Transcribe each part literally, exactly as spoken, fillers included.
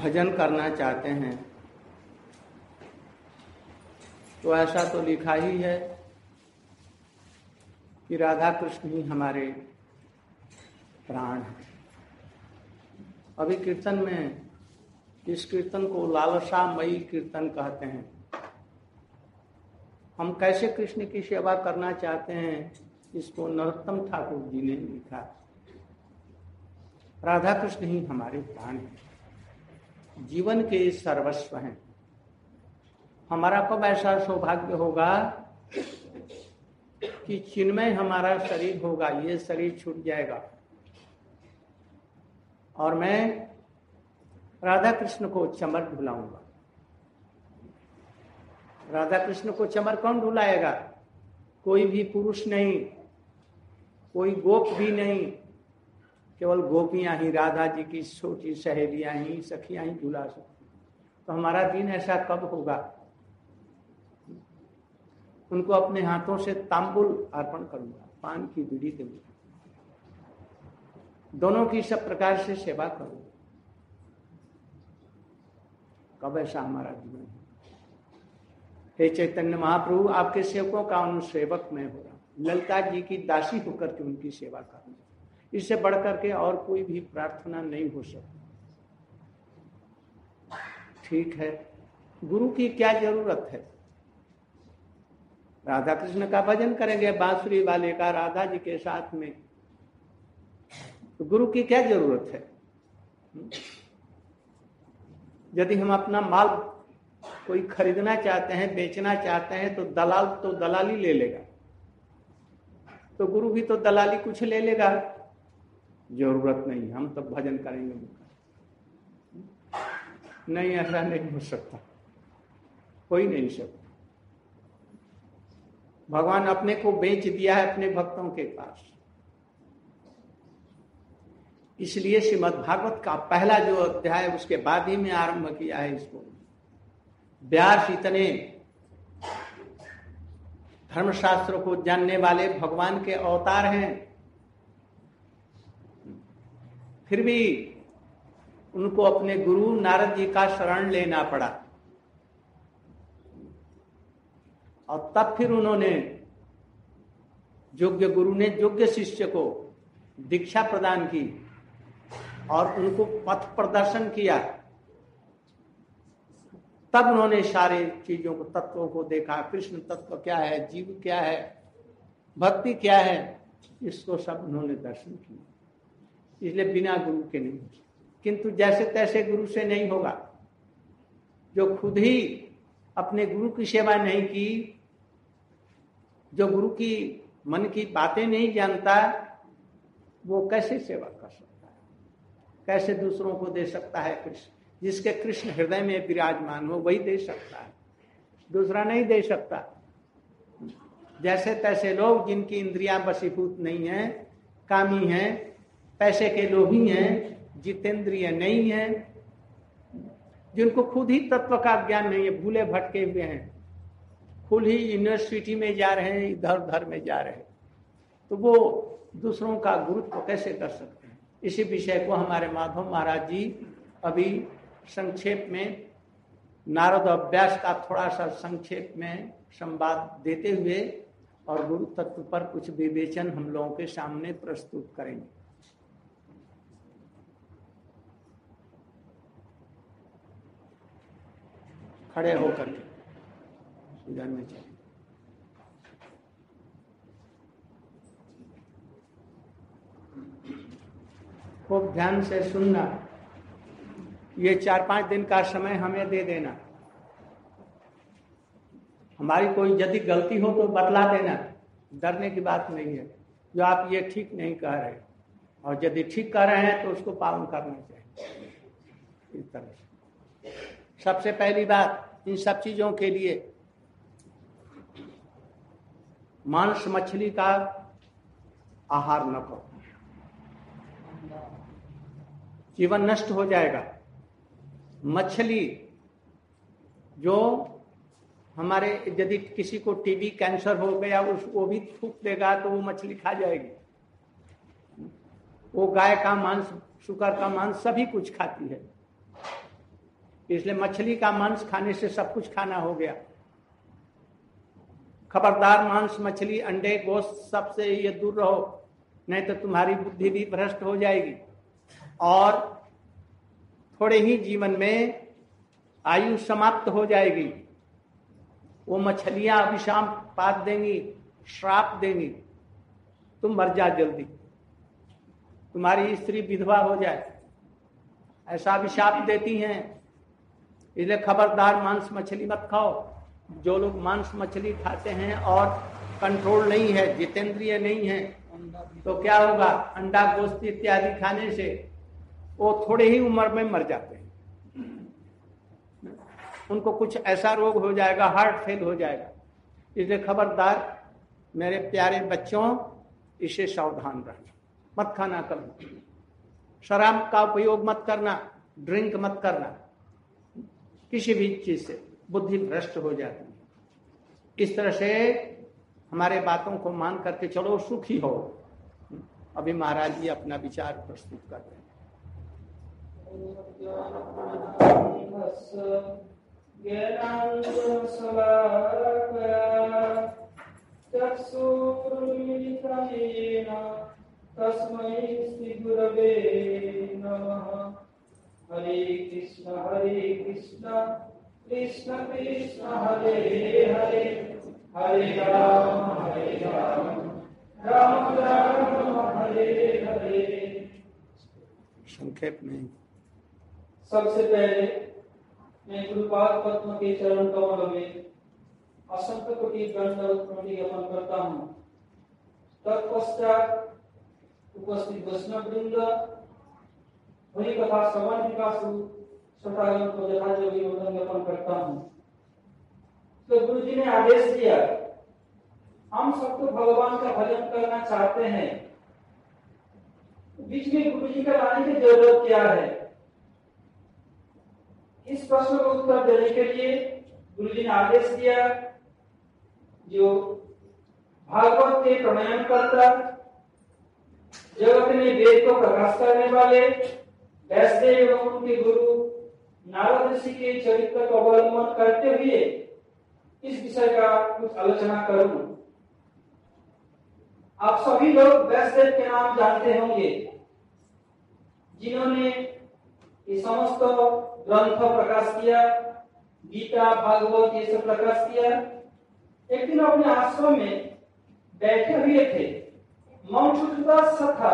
भजन करना चाहते हैं तो ऐसा तो लिखा ही है कि राधा कृष्ण ही हमारे प्राण हैं। अभी कीर्तन में इस कीर्तन को लालसामयी कीर्तन कहते हैं। हम कैसे कृष्ण की सेवा करना चाहते हैं, इसको नरोत्तम ठाकुर जी ने लिखा। राधा कृष्ण ही हमारे प्राण हैं, जीवन के सर्वस्व हैं। हमारा कब ऐसा सौभाग्य होगा कि चिन्मय हमारा शरीर होगा, ये शरीर छूट जाएगा और मैं राधा कृष्ण को चमर ढुलाऊंगा। राधा कृष्ण को चमर कौन ढुलाएगा? कोई भी पुरुष नहीं, कोई गोप भी नहीं, केवल गोपियां ही, राधा जी की छोटी सहेलियां ही, सखियां ही झुला सकती। तो हमारा दिन ऐसा कब होगा? उनको अपने हाथों से तांबुल अर्पण करूंगा, पान की बीड़ी दूंगा, दोनों की सब प्रकार से सेवा करूंगा। कब ऐसा हमारा जीवन है? हे चैतन्य महाप्रभु, आपके सेवकों का अनुसेवक मैं हो रहा हूं, ललिता जी की दासी होकर के उनकी सेवा करना। इससे बढ़कर के और कोई भी प्रार्थना नहीं हो सकती। ठीक है, गुरु की क्या जरूरत है? राधा कृष्ण का भजन करेंगे बांसुरी वाले का, राधा जी के साथ में, तो गुरु की क्या जरूरत है? यदि हम अपना माल कोई खरीदना चाहते हैं, बेचना चाहते हैं, तो दलाल तो दलाली ले लेगा, तो गुरु भी तो दलाली कुछ ले लेगा। जरूरत नहीं, हम तो भजन करेंगे। नहीं, ऐसा नहीं हो सकता, कोई नहीं सकता। भगवान अपने को बेच दिया है अपने भक्तों के पास। इसलिए श्रीमद् भागवत का पहला जो अध्याय है उसके बाद ही में आरंभ किया है इसको। व्यास इतने धर्मशास्त्र को जानने वाले भगवान के अवतार हैं, फिर भी उनको अपने गुरु नारद जी का शरण लेना पड़ा और तब फिर उन्होंने, योग्य गुरु ने योग्य शिष्य को दीक्षा प्रदान की और उनको पथ प्रदर्शन किया। तब उन्होंने सारे चीजों को, तत्वों को देखा। कृष्ण तत्व क्या है, जीव क्या है, भक्ति क्या है, इसको सब उन्होंने दर्शन किया। इसलिए बिना गुरु के नहीं, किंतु जैसे तैसे गुरु से नहीं होगा। जो खुद ही अपने गुरु की सेवा नहीं की, जो गुरु की मन की बातें नहीं जानता, वो कैसे सेवा कर सकता है? कैसे दूसरों को दे सकता है? कृष्ण, जिसके कृष्ण हृदय में विराजमान हो वही दे सकता है, दूसरा नहीं दे सकता। जैसे तैसे लोग जिनकी इंद्रियां वशीभूत नहीं है, कामी हैं, पैसे के लोभी हैं, जितेंद्रिय नहीं है, जिनको खुद ही तत्व का ज्ञान नहीं है, भूले भटके हुए हैं, खुद ही यूनिवर्सिटी में जा रहे हैं, इधर उधर में जा रहे हैं, तो वो दूसरों का गुरुत्व कैसे कर सकते हैं? इसी विषय को हमारे माधव महाराज जी अभी संक्षेप में नारद अभ्यास का थोड़ा सा संक्षेप में संवाद देते हुए और गुरु तत्व पर कुछ विवेचन हम लोगों के सामने प्रस्तुत करेंगे। खड़े होकर के इधर में चले। खूब ध्यान से सुनना। ये चार पांच दिन का समय हमें दे देना। हमारी कोई यदि गलती हो तो बतला देना, डरने की बात नहीं है। जो आप ये ठीक नहीं कह रहे, और यदि ठीक कर रहे हैं तो उसको पालन करना चाहिए। इस तरह से सबसे पहली बात, इन सब चीजों के लिए मांस मछली का आहार न करो, जीवन नष्ट हो जाएगा। मछली जो हमारे, यदि किसी को टीबी कैंसर हो गया, उसको भी थूक देगा तो वो मछली खा जाएगी। वो गाय का मांस, सुकर का मांस सभी कुछ खाती है। इसलिए मछली का मांस खाने से सब कुछ खाना हो गया। खबरदार मांस, मछली, अंडे, गोश्त सबसे ये दूर रहो, नहीं तो तुम्हारी बुद्धि भी भ्रष्ट हो जाएगी और थोड़े ही जीवन में आयु समाप्त हो जाएगी। वो मछलियां अभिशाप पात देंगी, श्राप देंगी, तुम मर जा जल्दी, तुम्हारी स्त्री विधवा हो जाए, ऐसा अभिशाप देती हैं। इसलिए खबरदार मांस मछली मत खाओ। जो लोग मांस मछली खाते हैं और कंट्रोल नहीं है, जितेंद्रिय नहीं है, तो क्या होगा? अंडा, गोश्त इत्यादि खाने से वो थोड़े ही उम्र में मर जाते हैं। उनको कुछ ऐसा रोग हो जाएगा, हार्ट फेल हो जाएगा। इसलिए खबरदार मेरे प्यारे बच्चों, इसे सावधान रहना, मत खाना करो। शराब का उपयोग मत करना, ड्रिंक मत करना, किसी भी चीज से बुद्धि भ्रष्ट हो जाती है। इस तरह से हमारे बातों को मान करके चलो, सुखी हो। अभी महाराज जी अपना विचार प्रस्तुत कर रहे हैं। हरे कृष्ण हरे कृष्ण कृष्ण कृष्ण हरे हरे, हरे राम हरे राम राम राम हरे हरे। संक्षेप में सबसे पहले मैं गुरुपाद पद्म के चरण कमल में असंख्य कोटि दंडवत प्रणाम ज्ञापन करता हूँ। तत्पश्चात उपस्थित वैष्णव वृंद, वही कथा श्रवण विकासु श्रोतागण को यथायोग्य वंदन ज्ञापन करता हूँ। तो गुरु जी ने आदेश दिया, हम सब तो भगवान का भजन करना चाहते हैं, बीच में गुरु जी का लाने की जरूरत क्या है? इस प्रश्न का उत्तर देने के लिए गुरु जी ने आदेश दिया, जो भागवत के प्रणयन करता, जगत में वेद को प्रकाश करने वाले व्यासदेव एवं उनके गुरु नारद ऋषि के चरित्र को अवलंबन करते हुए इस विषय का कुछ आलोचना करूं। आप सभी लोग व्यासदेव के नाम जानते होंगे, जिन्होंने ये समस्त ग्रंथ प्रकाश किया, गीता, भागवत ये सब प्रकाश किया। एक दिन अपने आश्रम में बैठे हुए थे, मौन छूटता सा था,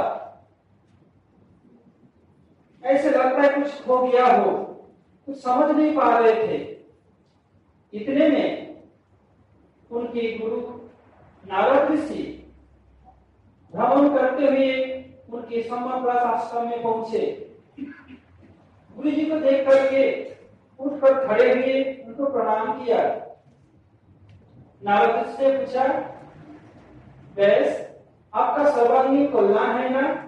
ऐसे लगता है कुछ खो गया हो, कुछ समझ नहीं पा रहे थे। इतने में उनके गुरु नारद ऋषि भ्रमण करते हुए उनके सम्मत आश्रम में पहुंचे। गुरु जी को देख करके उठकर खड़े हुए उनको प्रणाम किया। नारद ऋषि से पूछा, वैस आपका सर्वांगीण कल्याण है ना?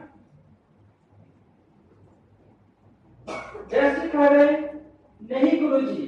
जैसे कह रहे, नहीं गुरुजी,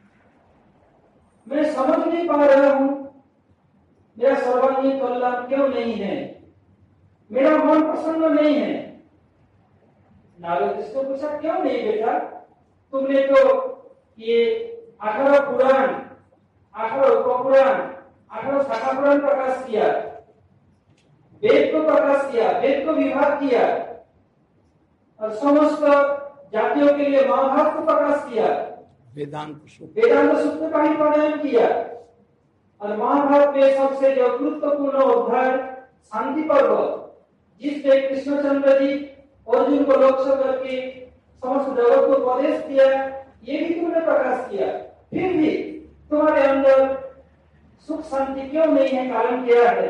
मैं समझ नहीं पा रहा हूं मेरा सर्वांगीण कल्याण क्यों नहीं है, मेरा मन प्रसन्न नहीं है। नारद जी से पूछा, क्यों नहीं बेटा? तुमने तो ये अठारह पुराण, अठारह उपपुराण, अठारह शाखा पुराण प्रकाश किया, वेद को प्रकाश किया, वेद को विभाग किया और समस्त जातियों के लिए महाभारत को प्रकाश किया, वेदांत वेदांत सूत्र का ही प्रणयन किया और महाभारत में सबसे जो गुरुत्वपूर्ण अध्याय शांति पर्व, जिसमें कृष्णचंद्र जी अर्जुन को लक्ष्य करके समस्त जगत को उपदेश दिया, ये भी तुमने प्रकाश किया। फिर भी तुम्हारे अंदर सुख शांति क्यों नहीं है? कारण क्या है?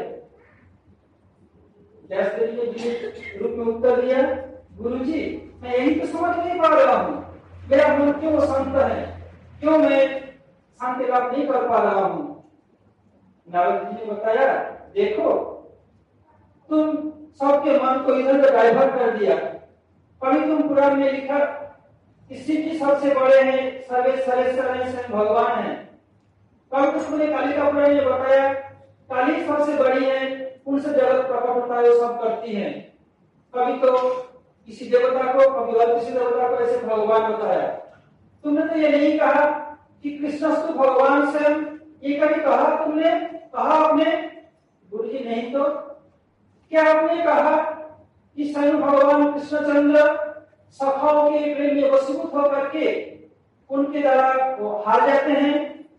व्यासदेव ने जिस रूप में उत्तर दिया, गुरुजी मैं यही तो समझ नहीं पा रहा हूँ, मेरा मन क्यों शांत है, क्यों मैं शांति लाभ नहीं कर पा रहा हूँ? नारद जी ने बताया, देखो तुम सबके मन को इधर उधर डाइवर्ट कर दिया। कभी तुम पुराण में लिखा किसी भी सबसे बड़े हैं, सर्वे सर्वेश्वर हैं, स्वयं भगवान है। कभी तुमने काली का पुराण में बताया काली सबसे बड़ी है, उनसे जगत प्रकट होता है, वो सब करती है। कभी तो किसी देवता को, कभी और किसी देवता को ऐसे भगवान बताया। तुमने तो ये नहीं कहा कि कृष्णस्तु भगवान स्वयं, ये कभी कहा तुमने? कहा आपने? गुरु जी नहीं तो क्या आपने कहा कि स्वयं भगवान कृष्णचंद्र सखाओं के प्रेम में वशीभूत होकर के उनके द्वारा वो हार जाते हैं?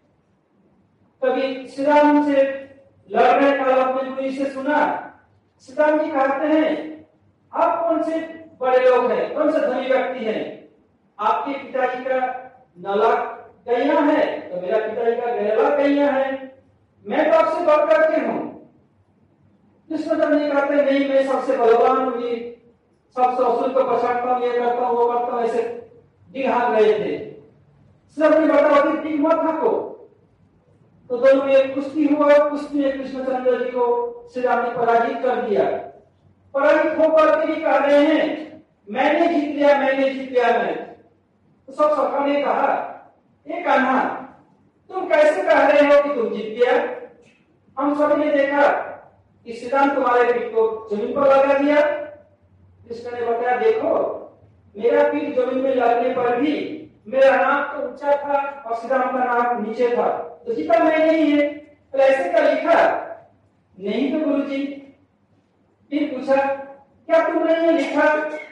कभी श्री राम से लड़ रहे काल आपने गुरु जी से सुना, श्री राम जी कहते हैं आप कौन से बड़े लोग हैं, कौन से धनी व्यक्ति हैं? आपके पिताजी का नला गैया है तो मेरा पिताजी का गैला गैया है, मैं तो आपसे बढ़ करके हूं। कृष्णचंद्र जी कहते नहीं, मैं सबसे बलवान हूं, ये सबसे असुर को पछाड़ता हूं, ये करता हूं, वो करता हूं, ऐसे दिखा गए थे। सब ने बताओ कि ठीक मत थको। तो दोनों में कुश्ती हुआ, कुश्ती में कृष्णचंद्र जी को श्री राम ने पराजित कर दिया। पराजित होकर के भी कह रहे हैं मैंने जीत लिया, मैंने जीत लिया मैं। तो सब सखा ने कहा ये कान्हा तुम कैसे कह रहे हो कि तुम जीत गया? हम सभी ने देखा कि श्री राम तुम्हारे पीठ को जमीन पर लगा दिया। कृष्ण ने बताया देखो मेरा पीठ जमीन में लगने पर भी मेरा नाक तो ऊंचा था और श्री राम का नाक नीचे था, तो जीता मैं नहीं है। तो ऐसे क्या लिखा? नहीं तो गुरु जी। फिर पूछा क्या तुमने ये लिखा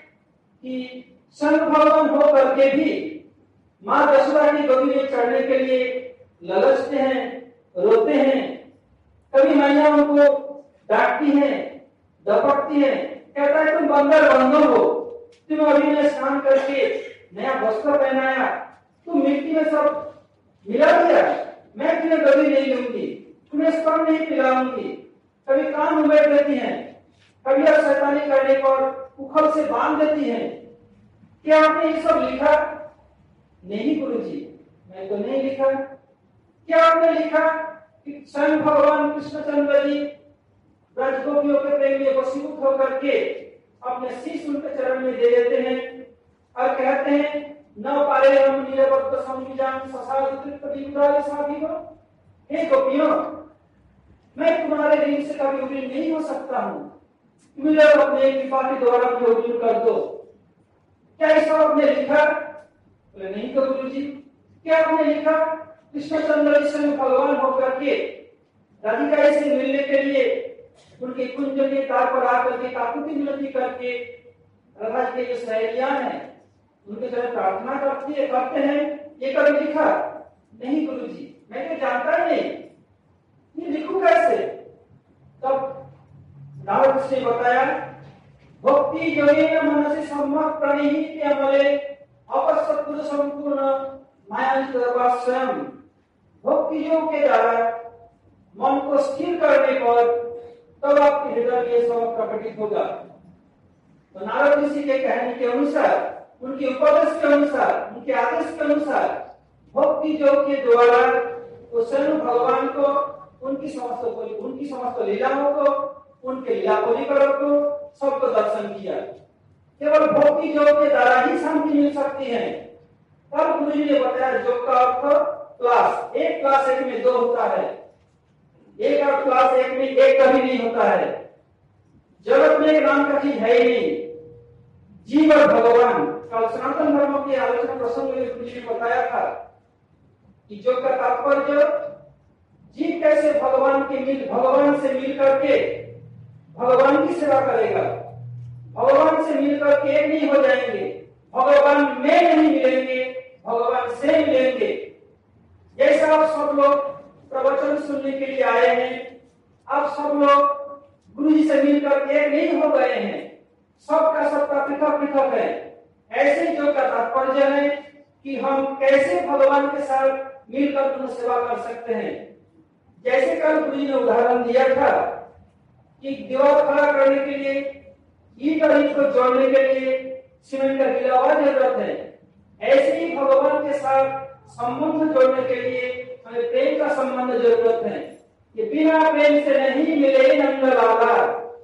कि शंकर भगवान हो करके भी माँ दशरथा की गोदी में चढ़ने के लिए ललचते हैं, रोते हैं, कभी मैया उनको डांटती है, दपकती है, कहता है तुम बंदर बंदर हो, तुम अभी ने स्नान करके नया वस्त्र पहनाया, तुम मिट्टी में सब मिला दिया, मैं तुम्हें कभी नहीं लूंगी, तुम्हें स्तन नहीं पिलाऊंगी। कभी कान उमेट देती हैं, कभी अब शैतानी करने पर उखल से बांध देती हैं। क्या आपने ये सब लिखा? नहीं गुरुजी, मैं तो नहीं लिखा। क्या आपने लिखा कि स्वयं भगवान कृष्णचंद्र जी ब्रजगोपियों के प्रेम में वशीभूत होकर के अपने शीश उनके चरण में दे देते हैं और कहते हैं न पारे हम नीलबद्ध संविजान ससादुकृत विमुद्राय साधिव। हे गोपियों, मैं तुम्हारे ऋण से कभी उबीर नहीं हो सकता हूँ, मुझे अपने कृपा के द्वारा उबीर कर दो। क्या ऐसा आपने लिखा? बोले नहीं तो गुरु जी। क्या आपने लिखा कृष्णचंद्र जी भगवान होकर के राधिका से मिलने के लिए उनके कुंज के तार पर आकर के काकुति मिनती करके राधा जी के जो सहेलियां हैं उनके जरा प्रार्थना करती है करते हैं, ये कभी लिखा? नहीं गुरु जी, मैं तो जानता ही नहीं, ये लिखूं कैसे? तब नारद ने बताया भक्ति योगेन मनसि सम्मत प्रणीहित अमले अपसत्पुरुष संपूर्ण मायानित स्वयं। भक्ति योग के द्वारा मन को स्थिर करने पर तब आपके हृदय में सब प्रकटित होगा। तो नारद ऋषि के कहने के अनुसार, उनके उपदेश के अनुसार, उनके आदेश के अनुसार भक्ति योग के द्वारा वो स्वयं भगवान को उनकी समस्त उनकी समस्त लीलाओं को, उनके लीला परिकरों को सबको दर्शन किया। केवल भक्ति योग के द्वारा ही शांति मिल सकती है। तब गुरु जी ने बताया योग का अर्थ क्लास, एक क्लास एक में दो होता है, एक और क्लास एक में एक कभी नहीं होता है। जगत में एक नाम का चीज है ही नहीं, जीव और भगवान। कल सनातन धर्म की आलोचना प्रसंग में गुरु जी ने बताया था कि योग का तात्पर्य जीव कैसे भगवान के मिल भगवान से मिल करके भगवान की सेवा करेगा। भगवान से मिलकर के एक नहीं हो जाएंगे, भगवान में नहीं मिलेंगे, भगवान से मिलेंगे। जैसे आप सब लोग प्रवचन सुनने के लिए आए हैं, आप सब लोग गुरु जी से मिलकर के एक नहीं हो गए हैं, सबका सबका पृथक पृथक है। ऐसे जो का तात्पर्य है कि हम कैसे भगवान के साथ मिलकर उन्हें सेवा कर सकते हैं। जैसे कल गुरु जी ने उदाहरण दिया था कि दीवार खड़ा करने के लिए ईट और ईट को जोड़ने के लिए सीमेंट का गिलावा जरूरत है, ऐसे ही भगवान के साथ संबंध जोड़ने के लिए हमें प्रेम का संबंध जरूरत है। ये बिना प्रेम से नहीं मिले नंद लाला।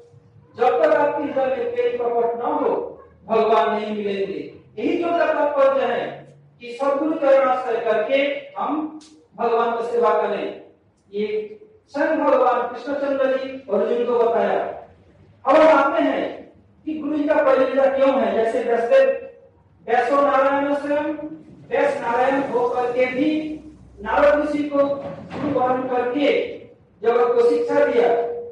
जब तक आपकी हृदय में प्रेम प्रकट न हो भगवान नहीं मिलेंगे। यही जो तात्पर्य है कि सदगुरु चरणाश्रय करके हम भगवान की सेवा करें। ये स्वयं भगवान कृष्णचंद्र जी अर्जुन को बताया। अब हम आते हैं कि गुरु जी का परिचय क्यों है। जैसे वैसे वैसो नारायण स्वयं वैश्य नारायण होकर के भी नारद ऋषि को गुरु ग्रहण करके जगत को शिक्षा दिया।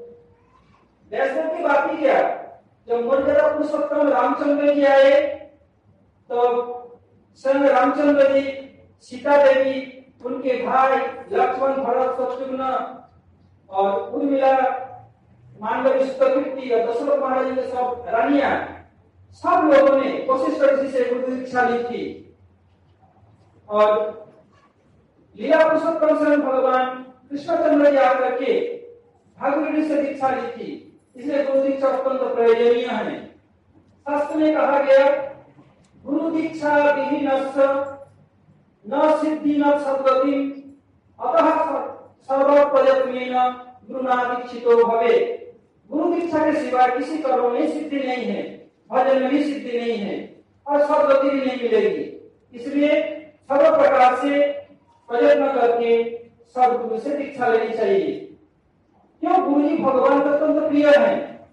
वैष्णव की बात ही क्या, जब मर्यादा पुरुषोत्तम रामचंद्र जी आए तो स्वयं रामचंद्र जी, सीता देवी, उनके भाई लक्ष्मण, भरत, शत्रुघ्न और उर्मिला, मांडवी, सुतकीर्ति और दशरथ महाराज के सब रानियां, सब लोगों ने वशिष्ठ ऋषि से गुरु दीक्षा ली थी। और लीला पुरुषोत्तम स्वयं भगवान कृष्णचंद्र जी आकर के भागवत से दीक्षा ली थी। इसलिए गुरु दीक्षा अत्यंत प्रयोजनीय है। शास्त्र में कहा गया, गुरु दीक्षा विहीनस्य न सिद्धि न सद्गति, अतः सर्व प्रयत्नेन गुरुना दीक्षितो भवे। गुरु दीक्षा के सिवा किसी कर्म में सिद्धि नहीं है, भजन में भी सिद्धि नहीं है और सद्गति भी नहीं मिलेगी। इसलिए सर्व प्रकार से प्रयत्न करके सदगुरु से दीक्षा लेनी चाहिए। क्यों? गुरु जी भगवान का अत्यंत प्रिय है।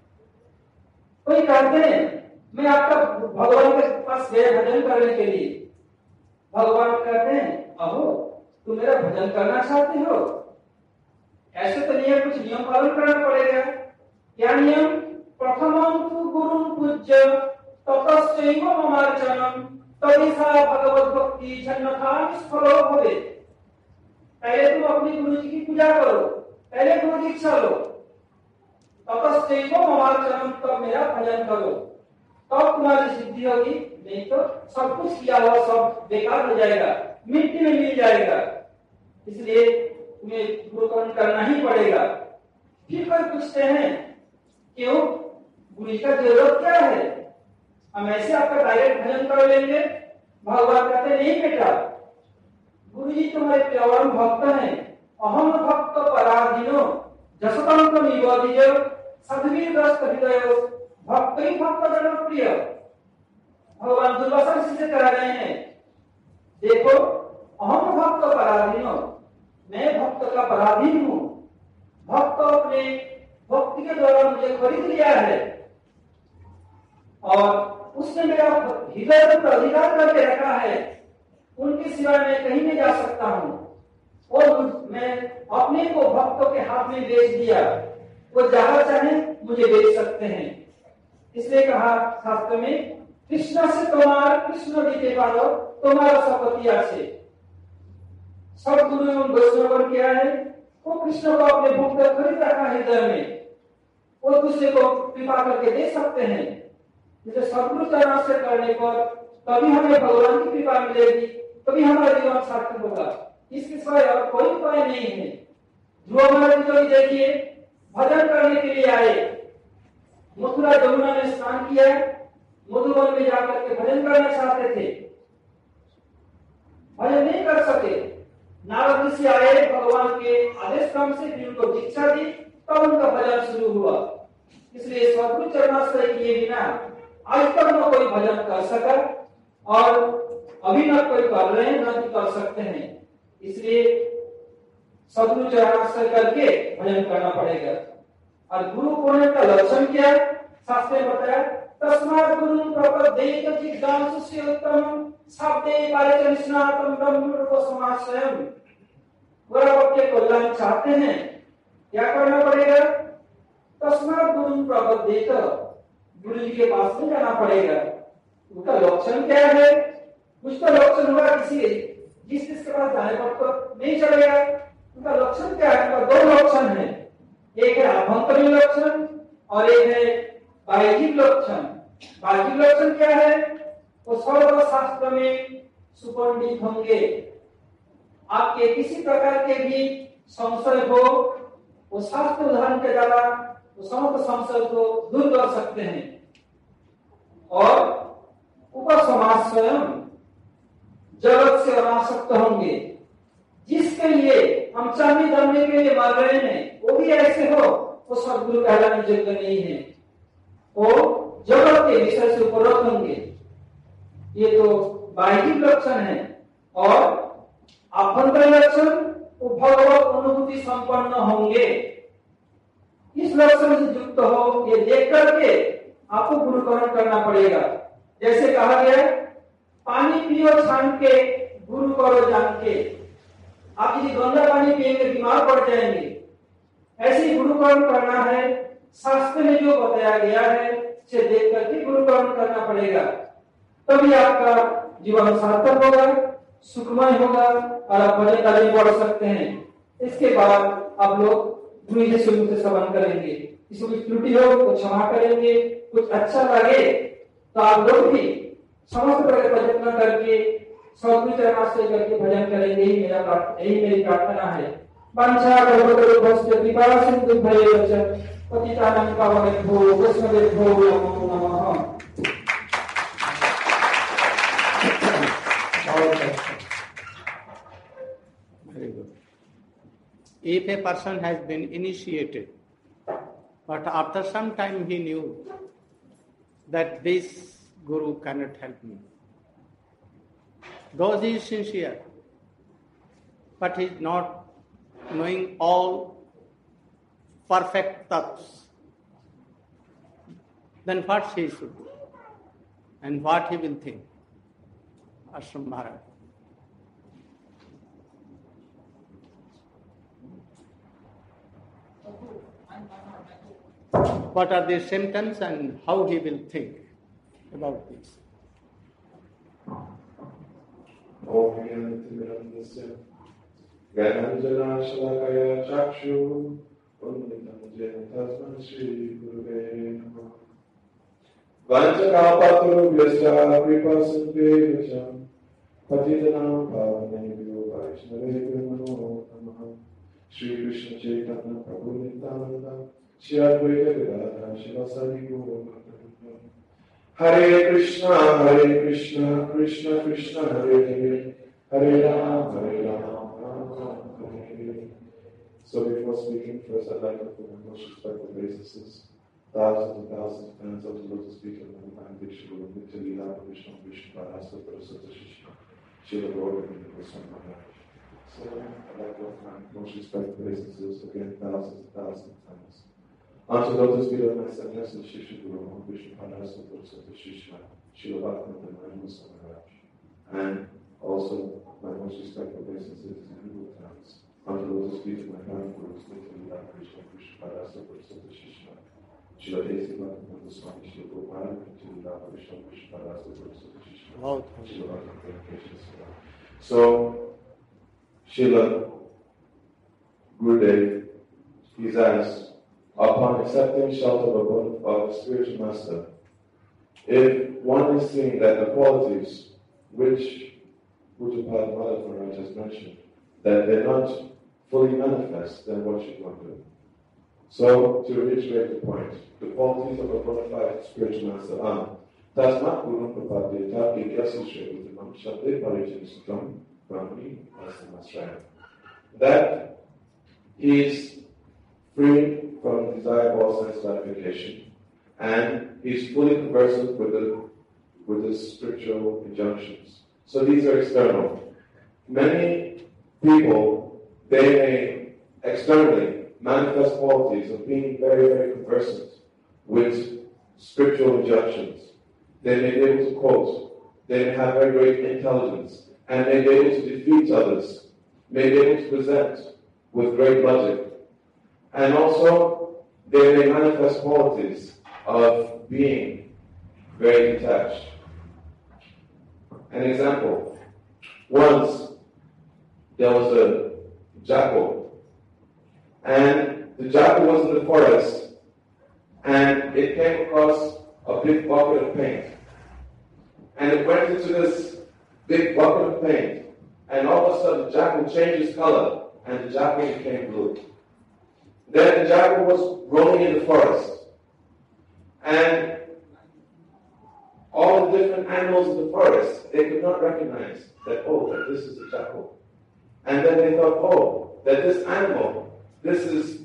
कोई कहते हैं मैं आपका भगवान के पास गए भजन करने के लिए, भगवान कहते हैं अहो तुम मेरा भजन करना चाहते हो, ऐसे तो नहीं है, कुछ नियम पालन करना पड़ेगा। क्या नियम? प्रथमं तु गुरुं पूज्य ततश्चैव ममार्चनम तदिसा भगवत भक्ति जन्नथा निष्फलो भवे। पहले तुम अपने गुरु जी की पूजा करो, पहले गुरु दीक्षा लो, ततश्चैव ममार्चनम, तब मेरा भजन करो, तब तुम्हारी सिद्धि होगी। नहीं तो सब कुछ किया हुआ सब बेकार हो जाएगा, मिट्टी में मिल जाएगा। इसलिए तुम्हें गुरुकरण करना ही पड़ेगा। फिर कोई पूछते हैं क्यों गुरु जी का जरूरत क्या है, हम ऐसे आपका डायरेक्ट भजन कर लेंगे। भगवान कहते नहीं बेटा, गुरु जी तुम्हारे परम भक्त हैं। अहम भक्त पराधीनो जसतंत्र निवदिज सद्वीर ग्रस्त हृदय भक्त ही भक्त जन प्रिय। भगवान दुर्वासा से कह रहे हैं, देखो अहम भक्त पराधीनो, मैं भक्त का पराधीन हूं। भक्त अपने भक्ति के द्वारा मुझे खरीद लिया है और उसने मेरा हृदय पर अधिकार करके रखा है। उनके सिवा मैं कहीं नहीं जा सकता हूं और मैं अपने को भक्तों के हाथ में बेच दिया, वो जहां चाहे मुझे बेच सकते हैं। इसलिए कहा शास्त्र में, कृष्ण से तुम्हार कृष्ण दीते पालो तुम्हारा सपतिया से। सब गुरु एवं वैष्णव क्या है, वो कृष्ण को अपने भक्त खरीद रखा हृदय में, वो दूसरे को कृपा करके दे सकते हैं। जैसे सदगुरु चरण से करने पर तभी हमें भगवान की कृपा मिलेगी, तभी हमारा जीवन सार्थक होगा। इसके सिवाय और कोई उपाय नहीं है। ध्रुव महाराज जी देखिए, भजन करने के लिए आए, मथुरा यमुना में स्नान किया, मधुवन में जाकर के भजन करना चाहते थे, भजन नहीं कर सके। नारद ऋषि आए, भगवान के आदेश क्रम से फिर उनको दीक्षा दी, तब उनका भजन शुरू हुआ। इसलिए सदगुरु चरणाश्रय किए बिना आज तक न कोई भजन कर सका और अभी न कोई कर रहे हैं, न कर सकते हैं। इसलिए सदगुरु चरणाश्रय करके भजन करना पड़ेगा। और गुरु होने का लक्षण क्या है? शास्त्र में बताया, तस्मात् गुरु प्रपद्येत जिज्ञासुस्य उत्तमं शब्दे पारिचन स्नातम ब्रह्म समाश्रयम्। गुरु के कल्याण चाहते हैं, क्या करना पड़ेगा? तस्मात् गुरु प्रपद्येत, गुरु जी के पास में जाना पड़ेगा। उनका लक्षण क्या है? कुछ तो लक्षण होगा किसी, जिस जिसके पास जाने पर तो नहीं चलेगा। उनका लक्षण क्या है? उनका दो लक्षण है, एक है आभ्यंतरीण लक्षण और एक है बाह्यिक लक्षण। बाह्यिक लक्षण क्या है? वो सर्व शास्त्र में सुपंडित होंगे। आपके किसी प्रकार के भी संशय हो, वो शास्त्र उदाहरण के द्वारा वो समस्त संशय को दूर कर सकते हैं। और उपसमाज स्वयं जगत से अनासक्त होंगे। जिसके लिए हम चांदी दमने के लिए मर रहे हैं, वो भी ऐसे हो, वो सदगुरु कहलाने योग्य नहीं है। वो जगत के विषय से उपरत होंगे। ये तो बाह्यिक लक्षण है। और आभ्यंतरीण लक्षण, वो भगवत अनुभूति संपन्न होंगे। इस लक्षण से युक्त हो, ये देख करके आपको गुरुकरण करना पड़ेगा। जैसे कहा गया, पानी पियो छान के गुरु करो जान के। आप यदि गंदा पानी पिएंगे बीमार पड़ जाएंगे। ऐसे ही गुरुकरण करना है, शास्त्र में जो बताया गया है उसे देख करके गुरुकरण करना पड़ेगा, तभी आपका जीवन सार्थक होगा, सुखमय होगा और आप भजन आगे बढ़ सकते हैं। इसके बाद आप लोग गुरु जी से उनसे संबंध करेंगे, किसी कुछ त्रुटि हो तो क्षमा करेंगे, कुछ अच्छा लगे तो आप लोग भी समस्त प्रकार भजन करके सौगुरु चरणाश्रय करके भजन करेंगे। यही मेरा प्रार्थना, यही मेरी प्रार्थना है। वांछा कल्पतरुभ्यश्च कृपा सिन्धुभ्यश्च पतितानां पावनेभ्यो वैष्णवेभ्यो नमो नमः। Very good. If a person has been initiated, but after some time he knew that this guru cannot help me, though he is sincere, but he is not knowing all perfect tattvas, then what he should do and what he will think? Ashram Maharaj. What are the symptoms and how he will think about this? Gananjanashalakaya chakshu unnitam tasman shri gurave namaha. Vanchakapatru vyasya kripasante vacham patitanam pavanebhyo vaishnavebhyo namo namaha. Shri Krishna Chaitanya Prabhu Nityananda Shri Advaita Gadadhara Shivasari Gaura Bhakta. Hare Krishna Hare Krishna Krishna Krishna Hare Hare Hare Rama Hare Rama. So before speaking, first I'd like to put my most respectful obeisances, thousands and thousands of fans of the lotus feet of the Divine Bhikshu Guru Nitya Lila Vishnu Vishnu Parasa Parasata Shishma Shila Gauravinda Goswami Maharaj. So I'd like to offer my most respectful obeisances again, thousands and thousands of times. Unto the lotus feet of my Sannyasa Shishma Guru Vishnu Parasa Parasata Shishma Shila Bhaktivinoda Goswami Maharaj. And also my most respectful obeisances in Hindu terms. Unto the lotus feet of my grand gurus, Nitya Lila Krishna Krishna Parasa Parasata Shishma Shila Desi Bhaktivinoda Swami Shila Gopala Nitya Lila Krishna Krishna Parasa Parasata Shishma Shila Bhaktivinoda Krishna. So Shila Gurudev, he's asked, upon accepting shelter of a spiritual master, if one is seeing that the qualities which Pujapad Madhav Maharaj has mentioned, that they're not fully manifest, then what should one do? So, to reiterate the point, the qualities of a bona fide spiritual master are Tasmat Gurun Prapadya Taki Gyasi Shrevitamam Shabde Parijin Sukam Brahmani Asamasraya. That he is free from desire of all sense gratification, and he's fully conversant with the with the spiritual injunctions. So these are external. Many people, they may externally manifest qualities of being very, very conversant with spiritual injunctions. They may be able to quote, they may have very great intelligence, and may be able to defeat others, may be able to present with great logic. And also, they may manifest qualities of being very detached. An example, once there was a jackal, and the jackal was in the forest, and it came across a big bucket of paint. And it went into this big bucket of paint, and all of a sudden the jackal changed its color, and the jackal became blue. Then the jackal was roaming in the forest, and all the different animals in the forest, they could not recognize that, oh, that this is a jackal. And then they thought, oh, that this animal, this is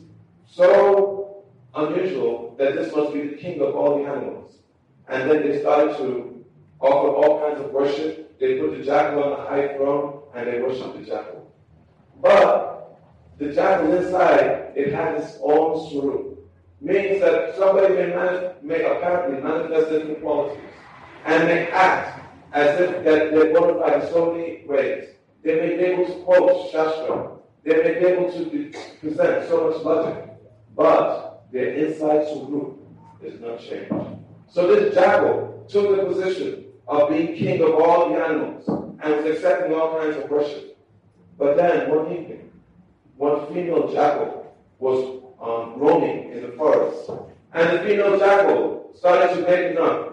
so unusual that this must be the king of all the animals. And then they started to offer all kinds of worship. They put the jackal on a high throne, and they worshiped the jackal. But the jackal inside, it had its own swarup. Means that somebody may, manif- may apparently manifest different qualities, and may act as if that they're bona fide in so many ways. They may be able to quote Shastra. They may be able to present so much logic, but their inside Surup is not changed. So this jackal took the position of being king of all the animals and was accepting all kinds of worship. But then one evening, one female jackal was um, roaming in the forest, and the female jackal started to make enough.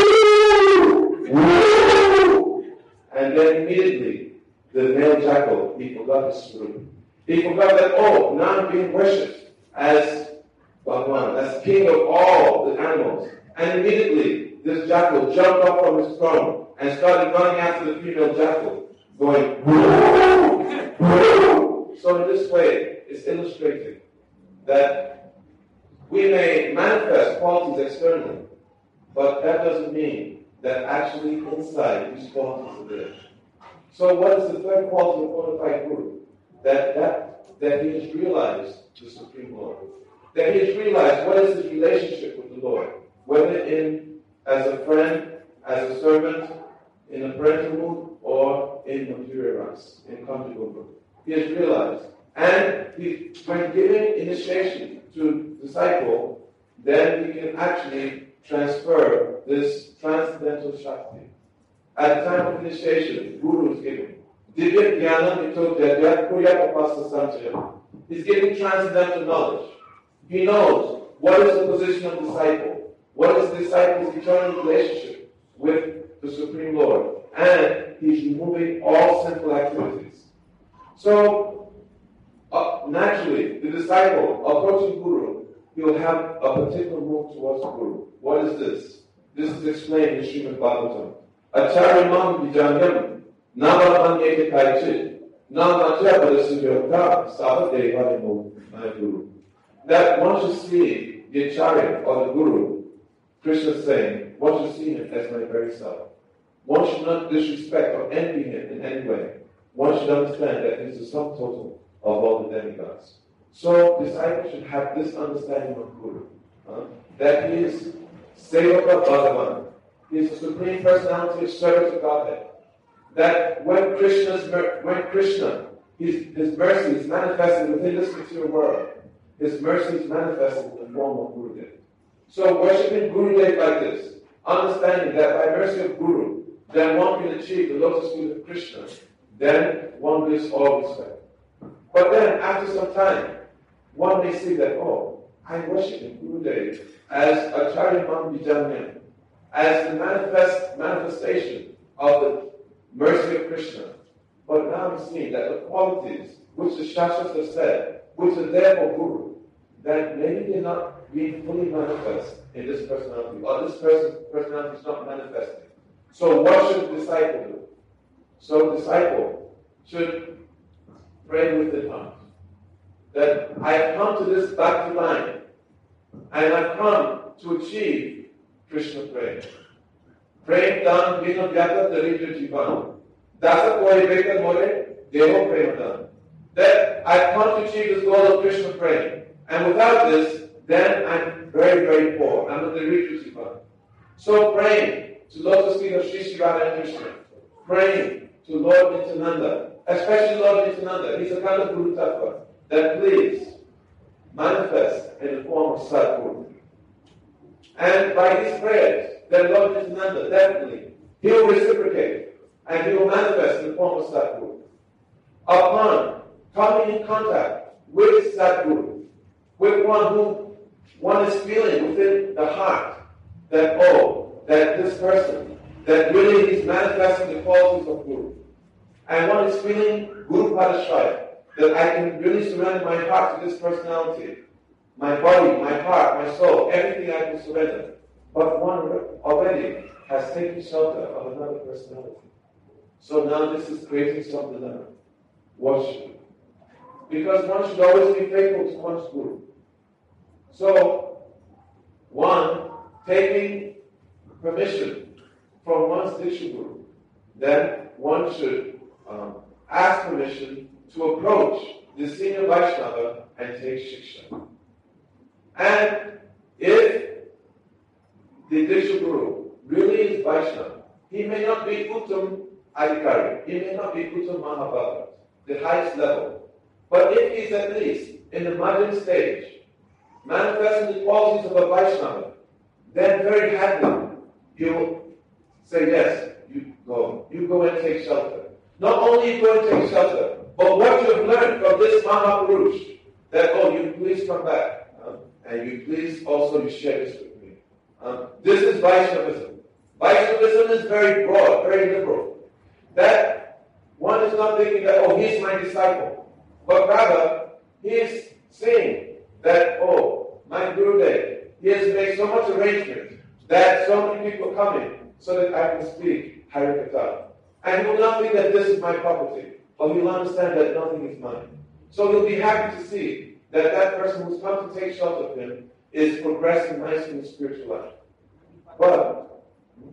And then immediately, the male jackal, he forgot his spirit. He forgot that, oh, now I'm being worshipped as Bhagwan, as king of all the animals. And immediately, this jackal jumped up from his throne and started running after the female jackal, going, so in this way, it's illustrated that we may manifest qualities externally, but that doesn't mean that actually inside these qualities are there. So what is the third quality of bona fide guru? That, that, that he has realized the Supreme Lord. That he has realized what is his relationship with the Lord, whether in as a friend, as a servant, in a parental mood, or in material ras, in conjugal mood. He has realized. And he, when giving initiation to disciple, then he can actually transfer this transcendental Shakti. At the time of initiation, Guru is giving. Divya Jnana Nitodhyaya Kurya Papasa Sanchaya. He's giving transcendental knowledge. He knows what is the position of disciple, what is the disciple's eternal relationship with the Supreme Lord, and he's removing all sinful activities. So, uh, naturally, the disciple approaching Guru, he will have a particular move towards the Guru. What is this? This is explained in Srimad Bhagavatam. Acharyamam vijanyam navarmanyete kaichit namatyapadasuyota sabhadevanimo my Guru. That one should see the Acharya or the Guru, Krishna is saying, one should see him as my very self. One should not disrespect or envy him in any way. One should understand that he is the sum total of all the demigods. So disciples should have this understanding of Guru. Uh, that he is Sevaka Bhagavan. He is the Supreme Personality of Service of Godhead. That when Krishna's when Krishna, his, his mercy is manifested within this material world, his mercy is manifested in the form of Gurudev. So worshipping Gurudev like this, understanding that by mercy of Guru, then one can achieve the lotus feet of Krishna, then one gives all respect. But then, after some time, one may see that, oh, I'm worshipping Gurudev as Acharya Man Vijanyam, as the manifest manifestation of the mercy of Krishna. But now I'm seeing that the qualities which the Shastras have said, which are there for Guru, that maybe they're not being fully manifest in this personality, or this person's personality is not manifesting. So what should the disciple do? So the disciple should pray with the heart that I have come to this bhakti line, and I've come to achieve Krishna praying. Praying done, vino vyata daridra jivan. Dasa koi beka more, deho prema done. That I've come to achieve this goal of Krishna praying. And without this, then I'm very, very poor. I'm a daridra jivan. So praying to lotus feet of Sri Sri Radha and Krishna, praying to Lord Nityananda, especially Lord Nityananda, he's a kind of Guru Tattva, that please manifest in the form of Sadguru. And by these prayers, then Lord Nityananda definitely, he will reciprocate and he will manifest in the form of Sadguru. Upon coming in contact with Sadguru, with one who one is feeling within the heart that, oh, that this person, that really is manifesting the qualities of Guru. And one is feeling Guru Padashraya, that I can really surrender my heart to this personality, my body, my heart, my soul, everything I can surrender. But one already has taken shelter of another personality. So now this is creating some dilemma. What should do? Because one should always be faithful to one's Guru. So, one taking permission from one's Diksha Guru, then one should um, ask permission to approach the senior Vaishnava and take Shiksha. And if the Diksha Guru really is Vaishnava, he may not be Uttam Adhikari, he may not be Uttam Mahabhagat, the highest level. But if he's at least in the Madhyam stage, manifesting the qualities of a Vaishnava, then very happily you will say, yes, you go. You go and take shelter. Not only you go and take shelter, but what you have learned from this Mahapurush, that, oh, you please come back, um, and you please also you share this with me. Um, this is Vaishnavism. Vaishnavism is very broad, very liberal. That one is not thinking that, oh, he's my disciple, but rather he is saying that, oh, my Gurudev, he has made so much arrangement that so many people are coming so that I can speak Harikatha. And he will not think that this is my property, but he will understand that nothing is mine. So he'll be happy to see that that person who's come to take shelter of him is progressing nicely in spiritual life. But,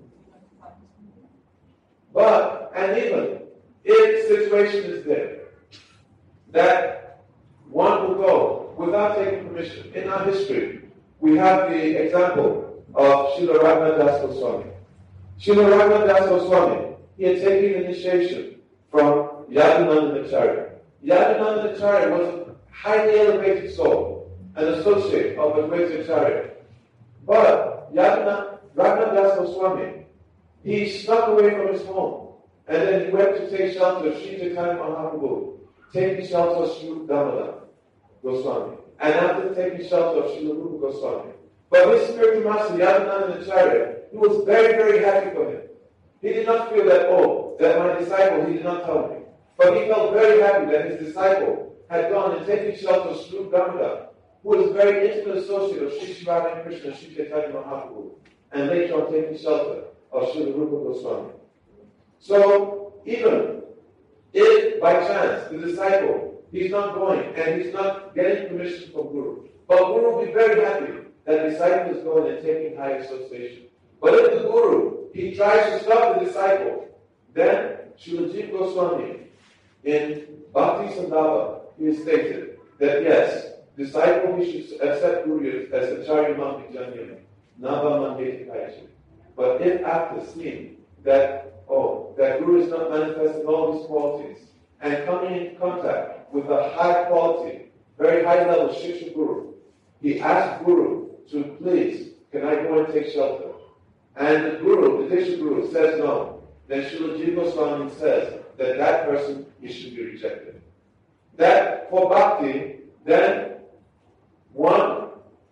but, and even if the situation is there, that one will go without taking permission. In our history, we have the example of Srila Raghunath Das Goswami. Srila Raghunath Das Goswami, he had taken initiation from Yadunandanacharya. Yadunandanacharya was a highly elevated soul, an associate of Advaita Acharya. But Yadunandanacharya, Raghunath Das Goswami, he snuck away from his home, and then he went to take shelter of Sri Chaitanya Mahaprabhu, taking shelter of Sri Damodar Goswami, and after taking shelter of Sri Rupa Goswami. But his spiritual master, Yadunandanacharya, he was very, very happy for him. He did not feel that, oh, that my disciple, he did not tell me. But he felt very happy that his disciple had gone and taken shelter of Sri Damodar, who was a very intimate associate of Sri Radha Krishna, Sri Chaitanya Mahaprabhu, and later on taking shelter of Sri Rupa Goswami. So, even if by chance the disciple, he's not going and he's not getting permission from Guru, but Guru will be very happy that the disciple is going and taking high association. But if the Guru, he tries to stop the disciple, then Srila Jiva Goswami in Bhakti Sandhava, he has stated that yes, disciple he should accept Guru as Acharya Mampi Janyam, Nava Mandeti Kaichi. But if after seeing that, oh, that Guru is not manifesting all these qualities and coming in contact with a high quality, very high level Shiksha Guru, he asks Guru to please, can I go and take shelter? And the Guru, the Diksha Guru, says no. Then Srila Jiva Goswami says that that person, he should be rejected. That for bhakti, then one,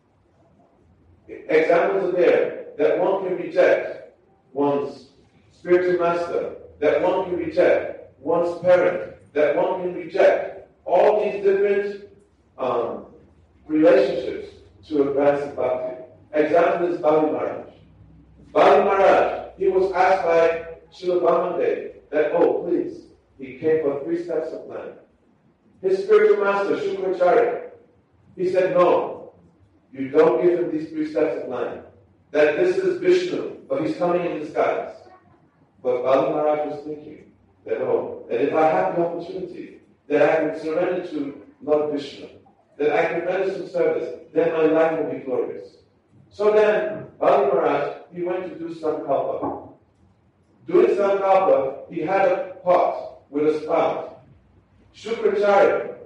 examples are there, that one can reject one's spiritual master, that one can reject one's parent, that one can reject all these different um, relationships to advance in bhakti. Example is Bali Maharaj. Bali Maharaj, he was asked by Srila Bhamandev that, oh, please, he came for three steps of land. His spiritual master, Shukracharya, he said, no, you don't give him these three steps of land. That this is Vishnu, but he's coming in disguise. But Bali Maharaj was thinking that, oh, that if I have the opportunity, that I can surrender to Lord Vishnu, that I can render some service, then my life will be glorious. So then, Bali Maharaj, he went to do Sankalpa. Doing Sankalpa, he had a pot with a spout. Shukracharya,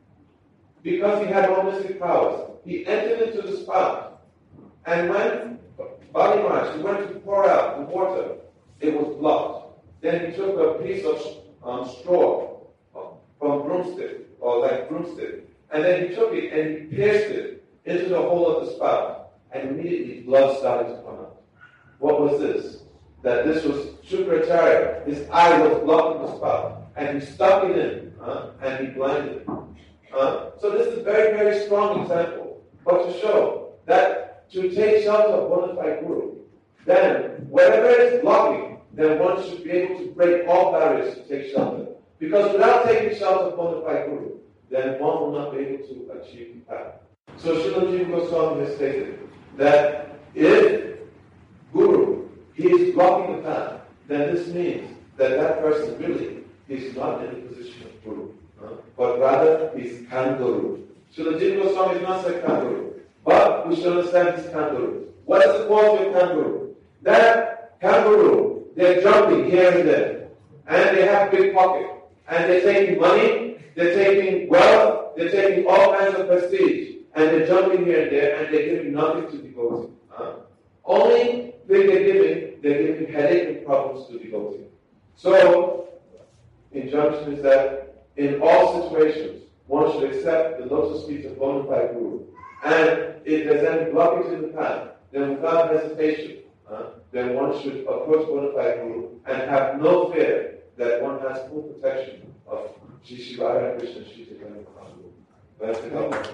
because he had all mystic powers, he entered into the spout. And when Bali Maharaj, he went to pour out the water, it was blocked. Then he took a piece of um, straw from broomstick, or like broomstick, and then he took it and he pierced it into the hole of the spout. And immediately blood started to come out. What was this? That this was Shukracharya. His eye was blocking the spout. And he stuck it in. Uh, and he blinded. Uh, so this is a very, very strong example. But to show that to take shelter of bona fide Guru, then whatever is blocking, then one should be able to break all barriers to take shelter. Because without taking shelter of bona fide Guru, then one will not be able to achieve the path. So Srila Jiva Goswami has stated that if Guru, he is blocking the path, then this means that that person really is not in the position of Guru, uh, but rather he's Kanguru. Srila Jiva Goswami is not say Kanguru, but we should understand this Kanguru. What is the quality of Kanguru? That kangaroo, they're jumping here and there. And they have big pocket. And they're taking money, they're taking wealth, they're taking all kinds of prestige. And they're jumping here and there, and they're giving nothing to devotee. Huh? Only thing they're giving, they're giving headache and problems to devotee. So, injunction is that in all situations, one should accept the lotus feet of bona fide Guru. And if there's any blockage in the path, then without hesitation, uh, then one should approach bona fide Guru and have no fear that one has full protection of Shri Shivaya Krishna Shri Chaitanya Mahaprabhu. That's the help.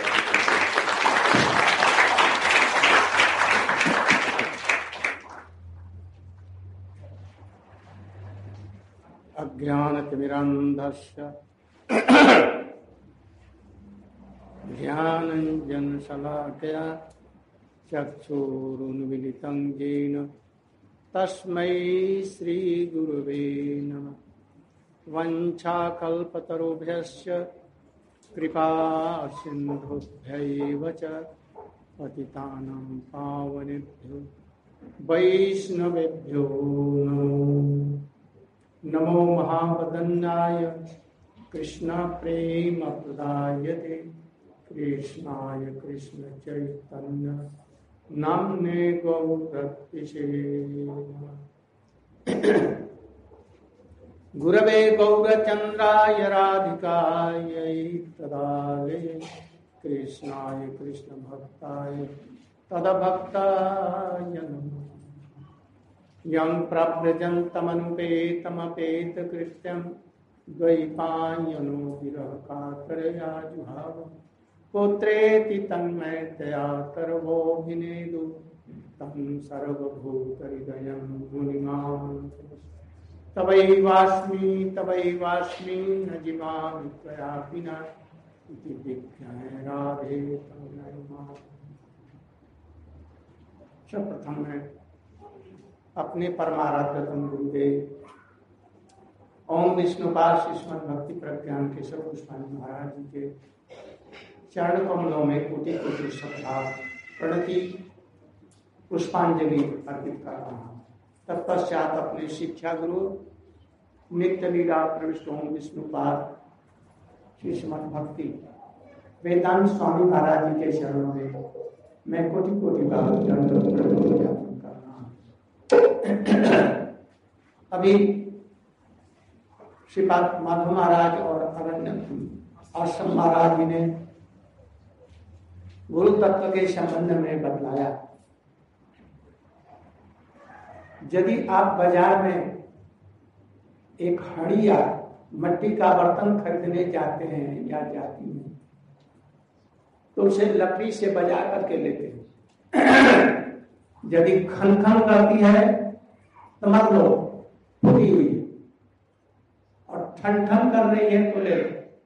अज्ञानतिमिरन्धस्य ज्ञानञ्जनशलाकया चक्षुरुन्मीलितं येन तस्मै श्रीगुरवे नमः। वञ्चाकल्पतरुभ्यश्च कृपा सिन्धुभ्यैव च पतितानां पावनेभ्यो वैष्णवेभ्यो नमो नमो महावदन्याय कृष्ण प्रेम प्रदायते कृष्णाय कृष्ण चैतन्य नाम्ने गौरतिशे गुरवे गौरचन्द्राय राधिकायै तदालये कृष्णाय कृष्ण भक्ताय तदभक्ताय नमः। यं प्रव्रजन्तमनुपेतमपेतकृत्यं द्वैपायनो विरह कातरया जुहाव पुत्रेति तन्मयतया तरवोऽभिनेदु तं सर्वभूतहृदयं मुनिमान् तवैवास्मि तवैवास्मि न जिवामि त्वया विना इति विज्ञाय राधे तन्मयमा। सर्वप्रथम मैं अपने परमाराध्यतम गुरुदेव ओम विष्णुपाद श्रीमद् भक्ति प्रज्ञान केशव गोस्वामी महाराज जी के चरण कमलों में कोटि कोटि श्रद्धा प्रणति पुष्पांजलि अर्पित कर रहा हूँ। तत्पश्चात अपने शिक्षा गुरु नित्य लीला प्रविष्ट ओम विष्णुपाद श्रीमद् भक्ति वेदांत स्वामी महाराज जी के चरणों में मैं कोटि कोटि बार दंडवत प्रणाम कर रहा हूँ। अभी श्रीपाद माधव महाराज और अरण्य आश्रम महाराज जी ने गुरु तत्व के संबंध में बतलाया। यदि आप बाजार में एक हड़िया मट्टी का बर्तन खरीदने जाते हैं या जाती हैं तो उसे लकड़ी से बजा करके लेते हैं। यदि खन खन करती है तो मत लो, फूटी हुई, और ठन ठन कर रही है तो ले लो।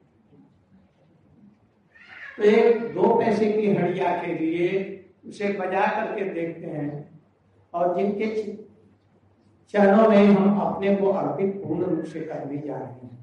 तो एक दो पैसे की हड़िया के लिए उसे बजा करके देखते हैं और जिनके चरणों में हम अपने को अर्पित पूर्ण रूप से करने जा रहे हैं,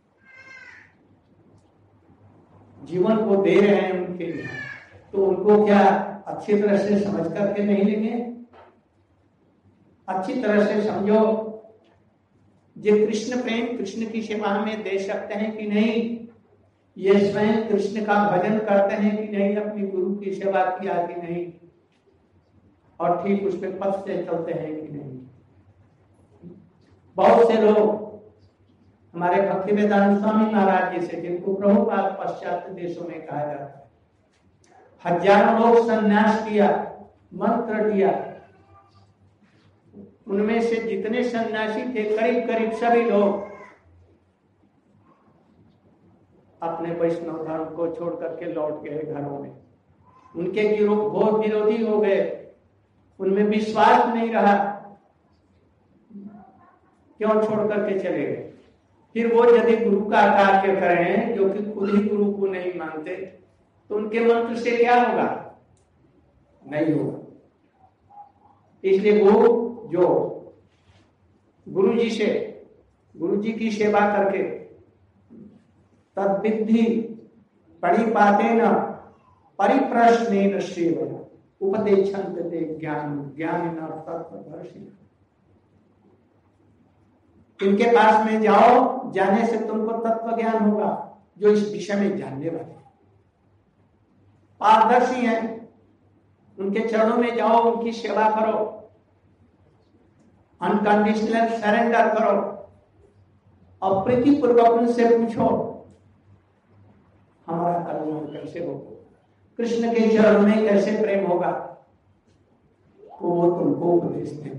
जीवन को दे रहे हैं उनके लिए, तो उनको क्या अच्छी तरह से समझ करके नहीं लेंगे? अच्छी तरह से समझो। ये कृष्ण प्रेम कृष्ण की सेवा में दे सकते हैं कि नहीं, ये स्वयं कृष्ण का भजन करते हैं कि नहीं, अपनी गुरु की सेवा किया कि नहीं, और ठीक उसके पथ से चलते हैं कि नहीं। बहुत से लोग हमारे भक्ति वेदांत स्वामी महाराज जी से, जिनको प्रभुपाद पश्चात देशों में कहा जाता है, हजारों लोग संन्यास किया, मंत्र दिया, उनमें से जितने सन्यासी थे करीब करीब सभी लोग अपने वैष्णव धर्म को छोड़ करके लौट गए घरों में। उनके घोर विरोधी हो गए, उनमें विश्वास नहीं रहा, क्यों छोड़ करके चले गए। फिर वो यदि गुरु का कार्य करें जो कि खुद ही गुरु को नहीं मानते तो उनके मंत्र से क्या होगा? नहीं होगा। इसलिए वो जो गुरु जी से गुरु जी की सेवा करके तद्विद्धि परिपातेन परिप्रश्नेन सेवया उपदेशन्ते ज्ञान ज्ञानिनः तत्त्वदर्शिनः, इनके पास में जाओ, जाने से तुमको तत्व ज्ञान होगा, जो इस विषय में जानने वाले पारदर्शी हैं। उनके चरणों में जाओ, उनकी सेवा करो, अनकंडीशनल सरेंडर करो और प्रीति पूर्वक उनसे पूछो हमारा कल्याण कैसे होगा, कृष्ण के चरणों में कैसे प्रेम होगा, तो वो तुमको उपदेश देंगे।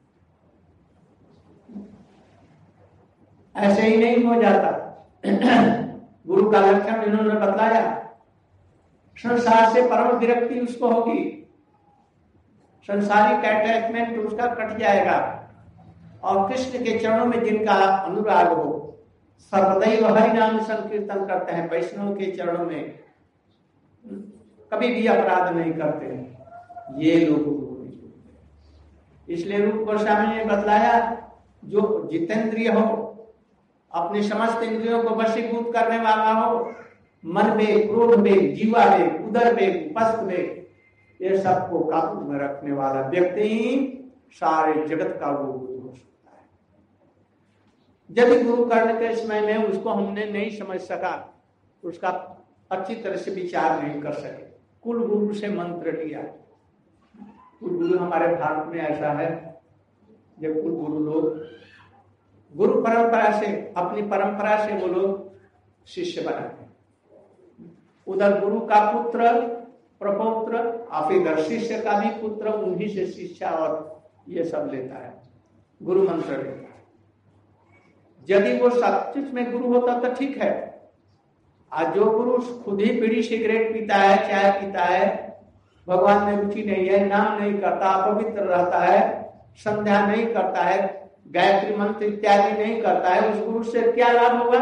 ऐसे ही नहीं हो जाता। गुरु का लक्षण इन्होंने बतलाया, संसार से परम विरक्ति उसको होगी, संसारिक अटैचमेंट उसका कट जाएगा और कृष्ण के चरणों में जिनका अनुराग हो, सर्वदैव हरि नाम संकीर्तन करते हैं, वैष्णव के चरणों में कभी भी अपराध नहीं करते हैं, ये लोग। इसलिए रूप गोस्वामी ने बतलाया, जो जितेंद्रिय हो, अपने समस्त इंद्रियों को वशीभूत करने वाला हो, मन में क्रोध में, जीवा में, उदर में, उपस्थ में, ये सबको काबू में रखने वाला व्यक्ति ही सारे जगत का वो गुरु हो सकता है। यदि गुरु करने के समय में उसको हमने नहीं समझ सका, उसका अच्छी तरह से विचार नहीं कर सके, कुल गुरु से मंत्र लिया। कुल गुरु हमारे भारत में ऐसा है, जब कुल गुरु लोग गुरु परंपरा से, अपनी परंपरा से वो लोग शिष्य बनाते हैं। उधर गुरु का पुत्र प्रपौत्र, आप इधर शिष्य का भी पुत्र उन्हीं से शिक्षा और ये सब लेता है, गुरु मंत्र लेता है। यदि वो सचमुच में गुरु होता तो ठीक है। आज जो गुरु खुद ही बीड़ी सिगरेट पीता है, चाय पीता है, भगवान में रुचि नहीं है, नाम नहीं करता, अपवित्र रहता है, संध्या नहीं करता है, गायत्री मंत्र इत्यादि नहीं करता है, उस गुरु से क्या लाभ होगा?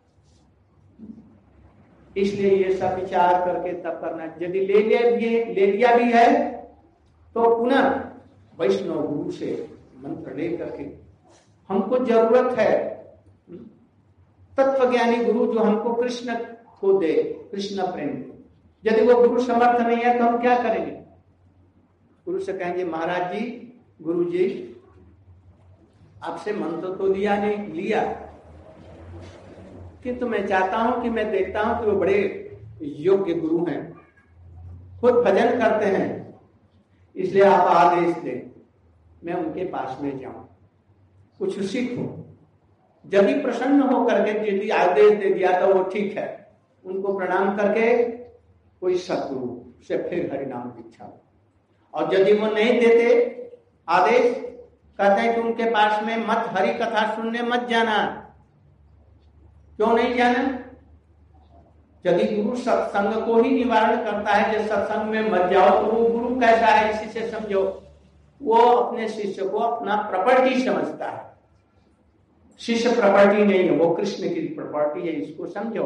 इसलिए ये सब विचार करके तब करना। यदि ले लिया भी ले लिया भी है तो पुनः वैष्णव गुरु से मंत्र ले करके, हमको जरूरत है तत्वज्ञानी गुरु जो हमको कृष्ण को दे, कृष्ण प्रेम दे। यदि वो गुरु समर्थ नहीं है तो हम क्या करेंगे? गुरु से कहेंगे महाराज जी, गुरु जी आपसे मंत्र तो लिया नहीं, लिया, किंतु तो मैं चाहता हूं कि मैं देखता हूं कि वो बड़े योग्य गुरु हैं, खुद भजन करते हैं, इसलिए आप आदेश दें मैं उनके पास में जाऊं, कुछ सीखूं। यदि प्रसन्न होकर के यदि आदेश दे दिया तो वो ठीक है, उनको प्रणाम करके कोई सतगुरु से फिर हरिनाम दीक्षा हो। और यदि वो नहीं देते आदेश, कहते हैं कि उनके पास में मत हरि कथा सुनने मत जाना। क्यों नहीं जाना? यदि गुरु सत्संग को ही निवारण करता है, जब सत्संग में मत जाओ तो वो गुरु कैसा है इसी से समझो। वो अपने शिष्य को अपना प्रॉपर्टी समझता है, शिष्य प्रॉपर्टी नहीं है, वो कृष्ण की प्रॉपर्टी है, इसको समझो।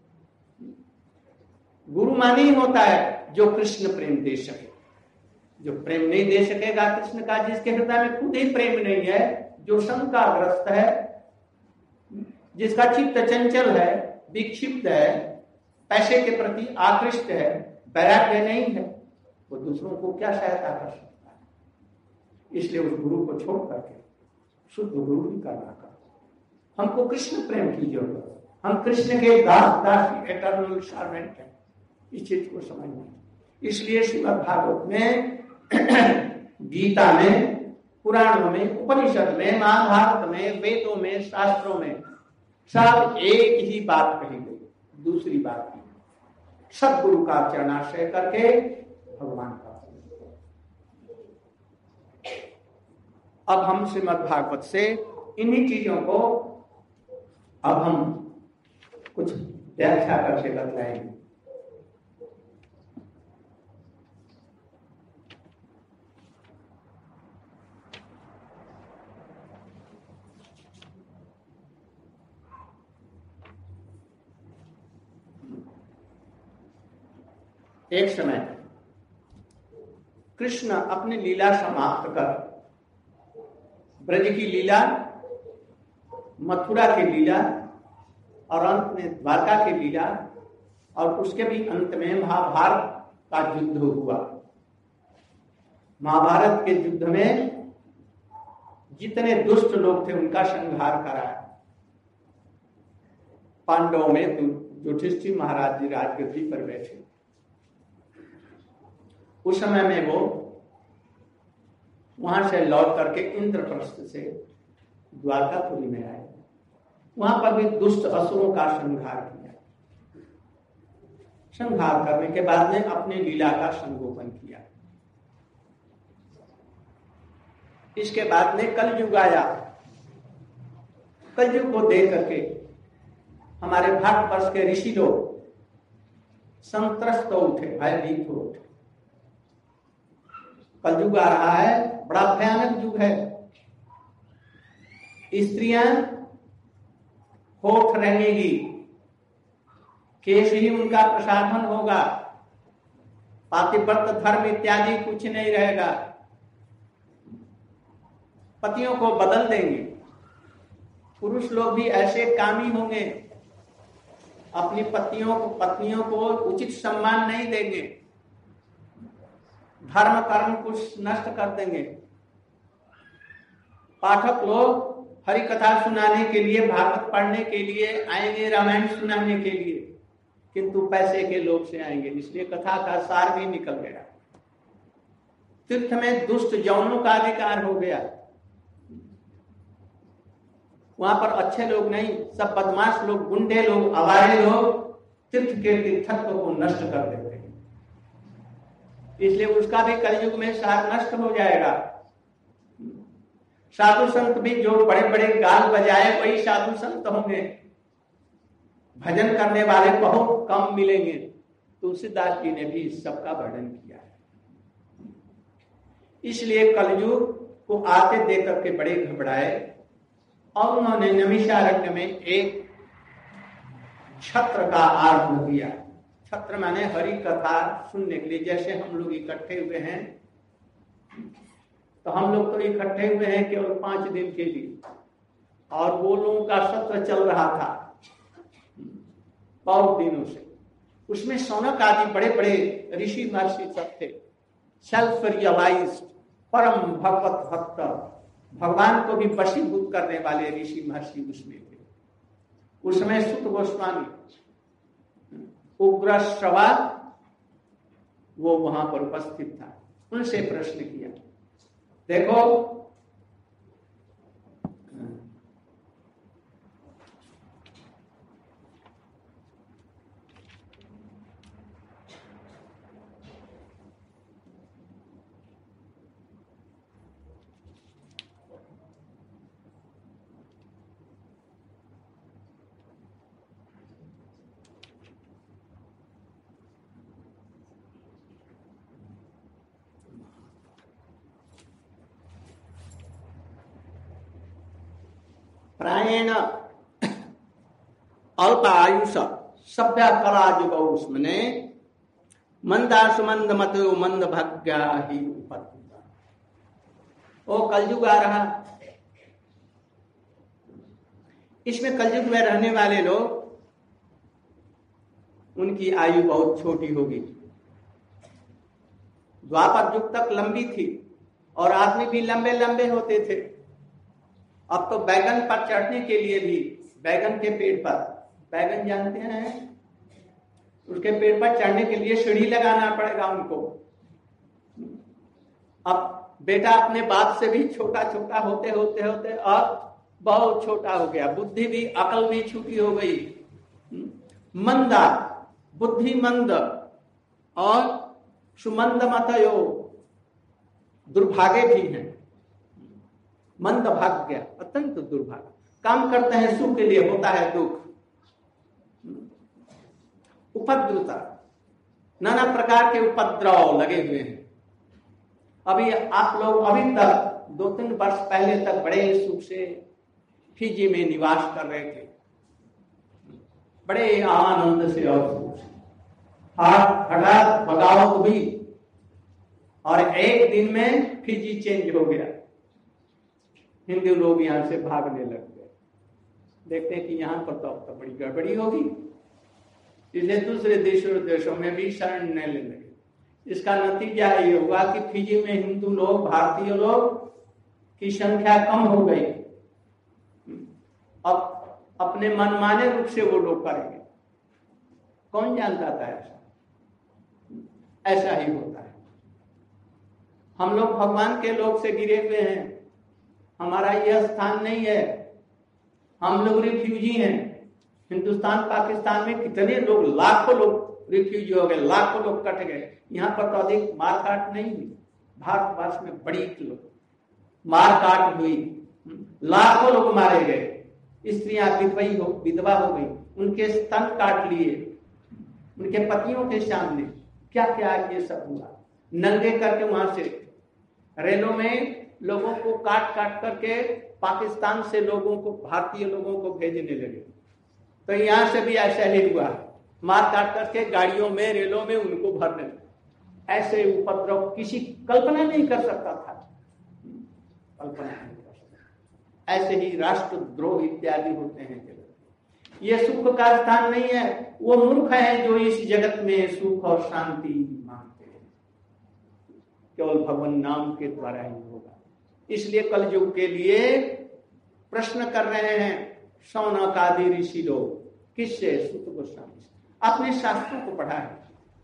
गुरु माने ही होता है जो कृष्ण प्रेम दे सके। जो प्रेम नहीं दे सकेगा कृष्ण का, जिसके हृदय में खुद ही प्रेम नहीं है, जो शंकाग्रस्त है, जिसका चित्त चंचल है, विक्षिप्त है, पैसे के प्रति आकृष्ट है, वैराग्य नहीं है, वो दूसरों को क्या सहायता कर सकता है? इसलिए उस गुरु को छोड़ करके शुद्ध गुरु ही करना कर। हमको कृष्ण प्रेम की जरूरत है, हम कृष्ण के दास दास एटर्नल सर्वेंट हैं, इस चीज को समझना। इसलिए श्रीमद् भागवत में, गीता में, पुराणों में, उपनिषद में, महाभारत में, वेदों में, शास्त्रों में सब एक ही बात कही गई, दूसरी बात नहीं। सदगुरु का चरणाश्रय करके भगवान का। अब हम श्रीमद् भागवत से इन्हीं चीजों को अब हम कुछ व्याख्या करके बतलाएंगे। एक समय कृष्ण अपनी लीला समाप्त कर, ब्रज की लीला, मथुरा की लीला और अंत में द्वारका की लीला, और उसके भी अंत में महाभारत का युद्ध हुआ। महाभारत के युद्ध में जितने दुष्ट लोग थे उनका संहार कराया। पांडवों में युधिष्ठिर महाराज जी राजगद्दी पर बैठे। उस समय में वो वहां से लौट करके इंद्रप्रस्थ से द्वारकापुरी में आए। वहां पर भी दुष्ट असुरों का संहार किया। संहार करने के बाद में अपने लीला का संगोपन किया। इसके बाद में कलयुग आया। कलयुग को देख करके हमारे भारतवर्ष के ऋषि लोग संत्रस्त हो उठे, भयभीत हो उठे। कलयुग आ रहा है, बड़ा भयानक युग है। स्त्रियां होठ रहेंगी, केश ही उनका प्रसाधन होगा, पातिव्रत धर्म इत्यादि कुछ नहीं रहेगा। पतियों को बदल देंगे। पुरुष लोग भी ऐसे कामी होंगे, अपनी पत्नियों को पत्नियों को उचित सम्मान नहीं देंगे, धर्म कर्म कुछ नष्ट कर देंगे। पाठक लोग हरि कथा सुनाने के लिए, भागवत पढ़ने के लिए आएंगे, रामायण सुनाने के लिए, किंतु पैसे के लोभ से आएंगे, इसलिए कथा का सार भी निकल गया। तीर्थ में दुष्ट यौनों का अधिकार हो गया। वहां पर अच्छे लोग नहीं, सब बदमाश लोग, गुंडे लोग, आवारे लोग तीर्थ के तीर्थत्व को नष्ट कर देते हैं। इसलिए उसका भी कलयुग में सार नष्ट हो जाएगा। साधु संत भी जो बड़े बड़े गाल बजाए वही साधु संत होंगे। भजन करने वाले बहुत कम मिलेंगे। तुलसीदास जी ने भी इस सबका वर्णन किया है। इसलिए कलयुग को आते देख करके बड़े घबराए और उन्होंने नैमिषारण्य में एक छत्र का आरंभ किया। छत्र माने हरि कथा सुनने के लिए। जैसे हम लोग इकट्ठे हुए हैं, तो हम लोग तो इकट्ठे हुए हैं केवल पांच दिन के लिए, और वो लोगों का सत्र चल रहा था बहुत दिनों से। उसमें सौनक आदि बड़े बड़े ऋषि महर्षि सब थे, सेल्फ रियलाइज्ड, परम भगवत भक्त, भगवान को भी वशीभूत करने वाले ऋषि महर्षि उसमें थे। उसमें सुत गोस्वामी, उग्र श्रवा, वो वहां पर उपस्थित था। उनसे प्रश्न किया, देखो प्रायेण अल्प आयुष सभ्य कला जुगौस्मने मंदासु मंद मतो मंद भाग्या ही उपत्ता। ओ कलयुग आ रहा, इसमें कलयुग में रहने वाले लोग, उनकी आयु बहुत छोटी होगी। द्वापर युग तक लंबी थी और आदमी भी लंबे लंबे होते थे। अब तो बैगन पर चढ़ने के लिए भी, बैगन के पेड़ पर, बैगन जानते हैं, उसके पेड़ पर चढ़ने के लिए सीढ़ी लगाना पड़ेगा उनको। अब बेटा अपने बाप से भी छोटा छोटा होते होते होते अब बहुत छोटा हो गया। बुद्धि भी, अकल भी छूटी हो गई। मंदा, बुद्धि मंद और सुमंद मतयो, दुर्भागे भी हैं। मंद भाग्य, अत्यंत दुर्भाग्य। काम करते हैं सुख के लिए, होता है दुख। उपद्रुता, नाना प्रकार के उपद्रव लगे हुए हैं। अभी आप लोग अभी तक दो तीन वर्ष पहले तक बड़े सुख से फिजी में निवास कर रहे थे, बड़े आनंद से और सुख से। हठात बगावत हुई और एक दिन में फिजी चेंज हो गया। हिंदू लोग यहां से भागने लग गए। देखते हैं कि यहां पर तो अब तो बड़ी गड़बड़ी होगी, इसलिए दूसरे देशों देशों में भी शरण लेने लगे। इसका नतीजा ये हुआ कि फिजी में हिंदू लोग, भारतीय लोग की संख्या कम हो गई, अब अपने मनमाने रूप से वो लोग करेंगे। कौन जानता था ऐसा? ऐसा ही होता है। हम लोग भगवान के लोग से गिरे हुए हैं, हमारा यह स्थान नहीं है, हम लोग रिफ्यूजी हैं। हिंदुस्तान पाकिस्तान में कितने लोग, लाखों लोग रिफ्यूजी हो गए, लाखों लोग कट गए। यहाँ पर तो अधिक मारकाट नहीं हुई, भारतवर्ष में बड़ी लोग मारकाट हुई, लाखों लोग मारे गए, स्त्रियां विधवई हो विधवा हो गई, उनके स्तन काट लिए उनके पतियों के सामने, क्या क्या ये सब हुआ। नंगे करके वहां से रेलों में लोगों को काट काट करके पाकिस्तान से लोगों को, भारतीय लोगों को भेजने लगे। तो यहां से भी ऐसा ही हुआ, मार काट करके गाड़ियों में, रेलों में उनको भरने लगे। ऐसे उपद्रव किसी कल्पना नहीं कर सकता था, कल्पना नहीं कर सकता। ऐसे ही राष्ट्रद्रोह इत्यादि होते हैं जगत। ये सुख का स्थान नहीं है। वो मूर्ख है जो इस जगत में सुख और शांति मांगते हैं। केवल भगवान नाम के द्वारा ही होगा। इसलिए कलयुग के लिए प्रश्न कर रहे हैं शौनक आदि ऋषि लोग, किससे? सुत गोस्वामी से। अपने शास्त्रों को पढ़ा है,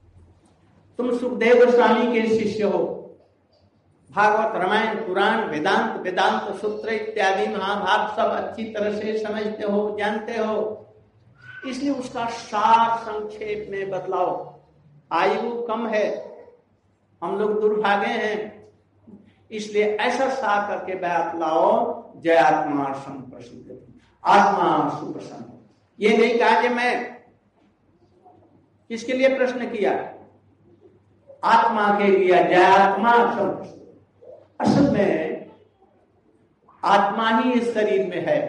तुम सुखदेव गोस्वामी के शिष्य हो, भागवत, रामायण, पुराण, वेदांत, वेदांत सूत्र इत्यादि महाभारत सब अच्छी तरह से समझते हो, जानते हो, इसलिए उसका सार संक्षेप में बतलाओ। आयु कम है, हम लोग दुर्भागे हैं, इसलिए ऐसा सार करके बतलाओ। जय आत्मा संप्रसिद्ध, आत्मा सुप्रसन्न। ये नहीं कहा कि मैं किसके लिए प्रश्न किया, आत्मा के लिए, जय आत्मा संप्रसिद्ध। असल में आत्मा ही इस शरीर में है।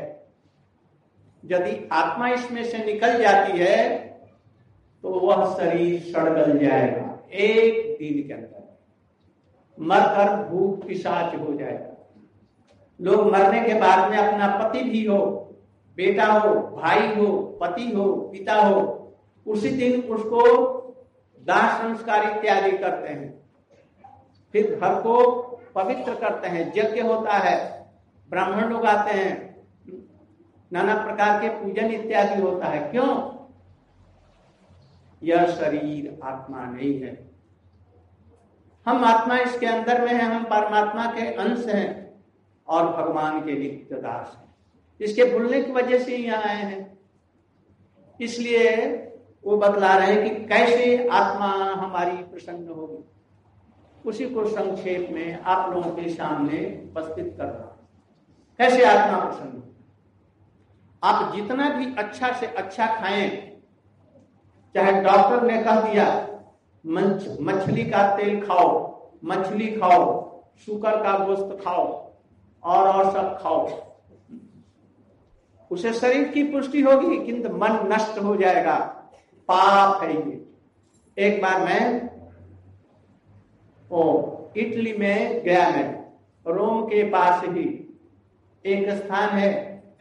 यदि आत्मा इसमें से निकल जाती है तो वह शरीर सड़गल जाएगा, एक दिन के अंदर मरकर भूख पिशाच हो जाएगा। लोग मरने के बाद में अपना पति भी हो, बेटा हो, भाई हो, पति हो, पिता हो, उसी दिन उसको दाह संस्कार इत्यादि करते हैं, फिर घर को पवित्र करते हैं, यज्ञ होता है, ब्राह्मण लोग आते हैं, नाना प्रकार के पूजन इत्यादि होता है। क्यों? यह शरीर आत्मा नहीं है। हम आत्मा इसके अंदर में है, हम परमात्मा के अंश हैं और भगवान के नित्य दास हैं। इसके भूलने की वजह से यहाँ आए हैं। इसलिए वो बतला रहे हैं कि कैसे आत्मा हमारी प्रसन्न होगी, उसी को संक्षेप में आप लोगों के सामने उपस्थित कर रहा हूं। कैसे आत्मा प्रसन्न हो? आप जितना भी अच्छा से अच्छा खाएं, चाहे डॉक्टर ने कह दिया मछली का तेल खाओ, मछली खाओ, शुकर का गोश्त खाओ और और सब खाओ, उसे शरीर की पुष्टि होगी, किंतु मन नष्ट हो जाएगा। पाप है ये। एक बार मैं ओ इटली में गया, मैं रोम के पास ही एक स्थान है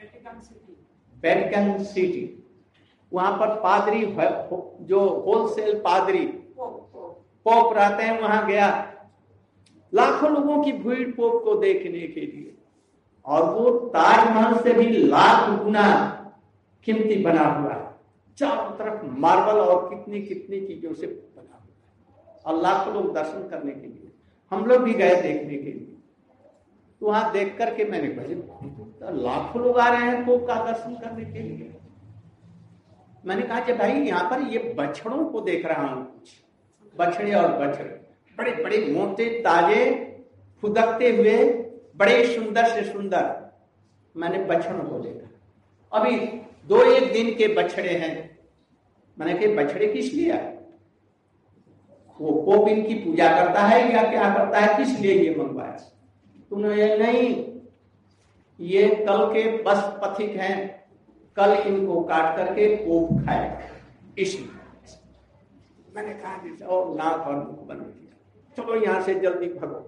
वेटिकन सिटी, वहां पर पादरी जो होलसेल पादरी पोप रहते हैं, वहां गया। लाखों लोगों की भीड़ पोप को देखने के लिए, और वो ताजमहल से भी लाख गुना कीमती बना हुआ है, चारों तरफ मार्बल और कितनी कितनी चीजों से बना हुआ है, और लाखों लोग दर्शन करने के लिए। हम लोग भी गए देखने के लिए, तो वहां देख करके मैंने कहा लाखों लोग आ रहे हैं पोप का दर्शन करने के लिए। मैंने कहा कि भाई यहाँ पर ये बछड़ों को देख रहा हूं, कुछ बछड़े और बछड़े बड़े बड़े मोटे ताजे फुदकते हुए बड़े सुंदर से सुंदर, मैंने बछड़ों को देखा। अभी दो एक दिन के बछड़े हैं। मैंने कहा बछड़े किस लिए आए? वो पोप इनकी पूजा करता है या क्या करता है, किस लिए ये मंगवाया? तुमने नहीं, ये कल के बस पथिक हैं, कल इनको काट करके पोप खाएगा, इसलिए। मैंने कहा और नाक और मुख बंद किया, चलो यहां से जल्दी भागो।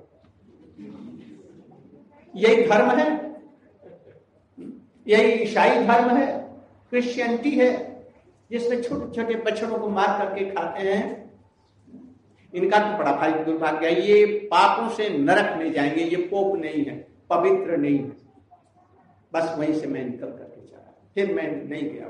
यही धर्म है, यही ईसाई धर्म है, क्रिश्चियनिटी है, जिसमें छोटे छोटे बच्चों को मार करके खाते हैं। इनका तो बड़ा भाई दुर्भाग्य है, ये पापों से नरक में जाएंगे। ये पोप नहीं है, पवित्र नहीं है। बस वहीं से मैं निकल करके चला, फिर मैं नहीं गया।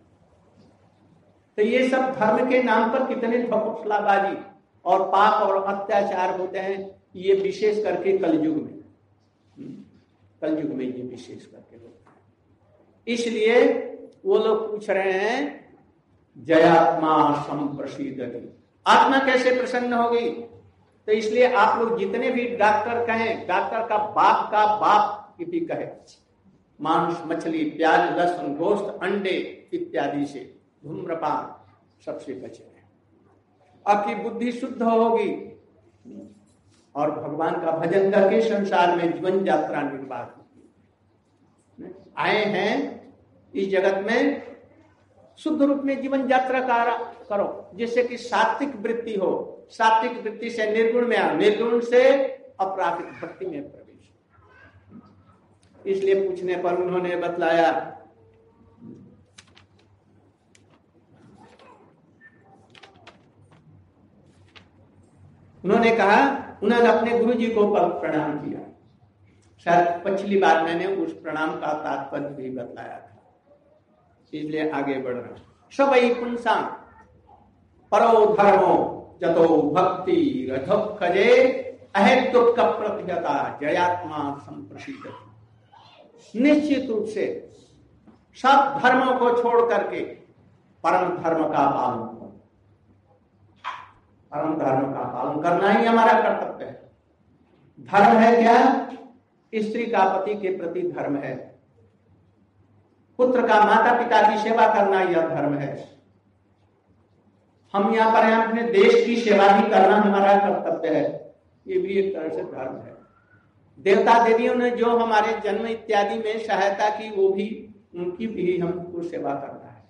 तो ये सब धर्म के नाम पर कितने ढकोसलाबाजी और पाप और अत्याचार होते हैं, ये विशेष करके कलयुग में, कलयुग में ये विशेष करके होता है। इसलिए वो लोग पूछ रहे हैं जयात्मा संप्रसिद्धति, आत्मा कैसे प्रसन्न होगी। तो इसलिए आप लोग जितने भी डॉक्टर कहें, डॉक्टर का बाप का बाप भी कहे, मांस, मछली, प्याज, लहसुन, गोश्त, अंडे इत्यादि से, धूम्रपान सबसे बचे हैं। आपकी बुद्धि शुद्ध होगी और भगवान का भजन करके संसार में जीवन यात्रा निर्वाह होगी। आए हैं इस जगत में शुद्ध रूप में जीवन यात्रा करो, जिससे कि सात्विक वृत्ति हो, सात्विक वृत्ति से निर्गुण में आ, निर्गुण से अपराधिक भक्ति में प्रवेश। इसलिए पूछने पर उन्होंने बतलाया, उन्होंने कहा, उन्होंने अपने गुरु जी को प्रणाम किया। शायद पिछली बार मैंने उस प्रणाम का तात्पर्य भी बतलाया था, इसलिए आगे बढ़ रहा हूं। सबई पुंसा परो धर्मो जतो भक्ति रथोखजे अहेतुक प्रतिहता जयात्मा संप्रसिद्ध। निश्चित रूप से सब धर्मों को छोड़ करके परम धर्म का पालन करो। परम धर्म का पालन करना ही हमारा कर्तव्य है। धर्म है क्या? स्त्री का पति के प्रति धर्म है, पुत्र का माता पिता की सेवा करना यह धर्म है। हम यहाँ पर अपने देश की सेवा भी करना हमारा कर्तव्य है, ये भी एक तरह से धर्म है। देवता देवियों ने जो हमारे जन्म इत्यादि में सहायता की, वो भी उनकी भी हमको सेवा करना है,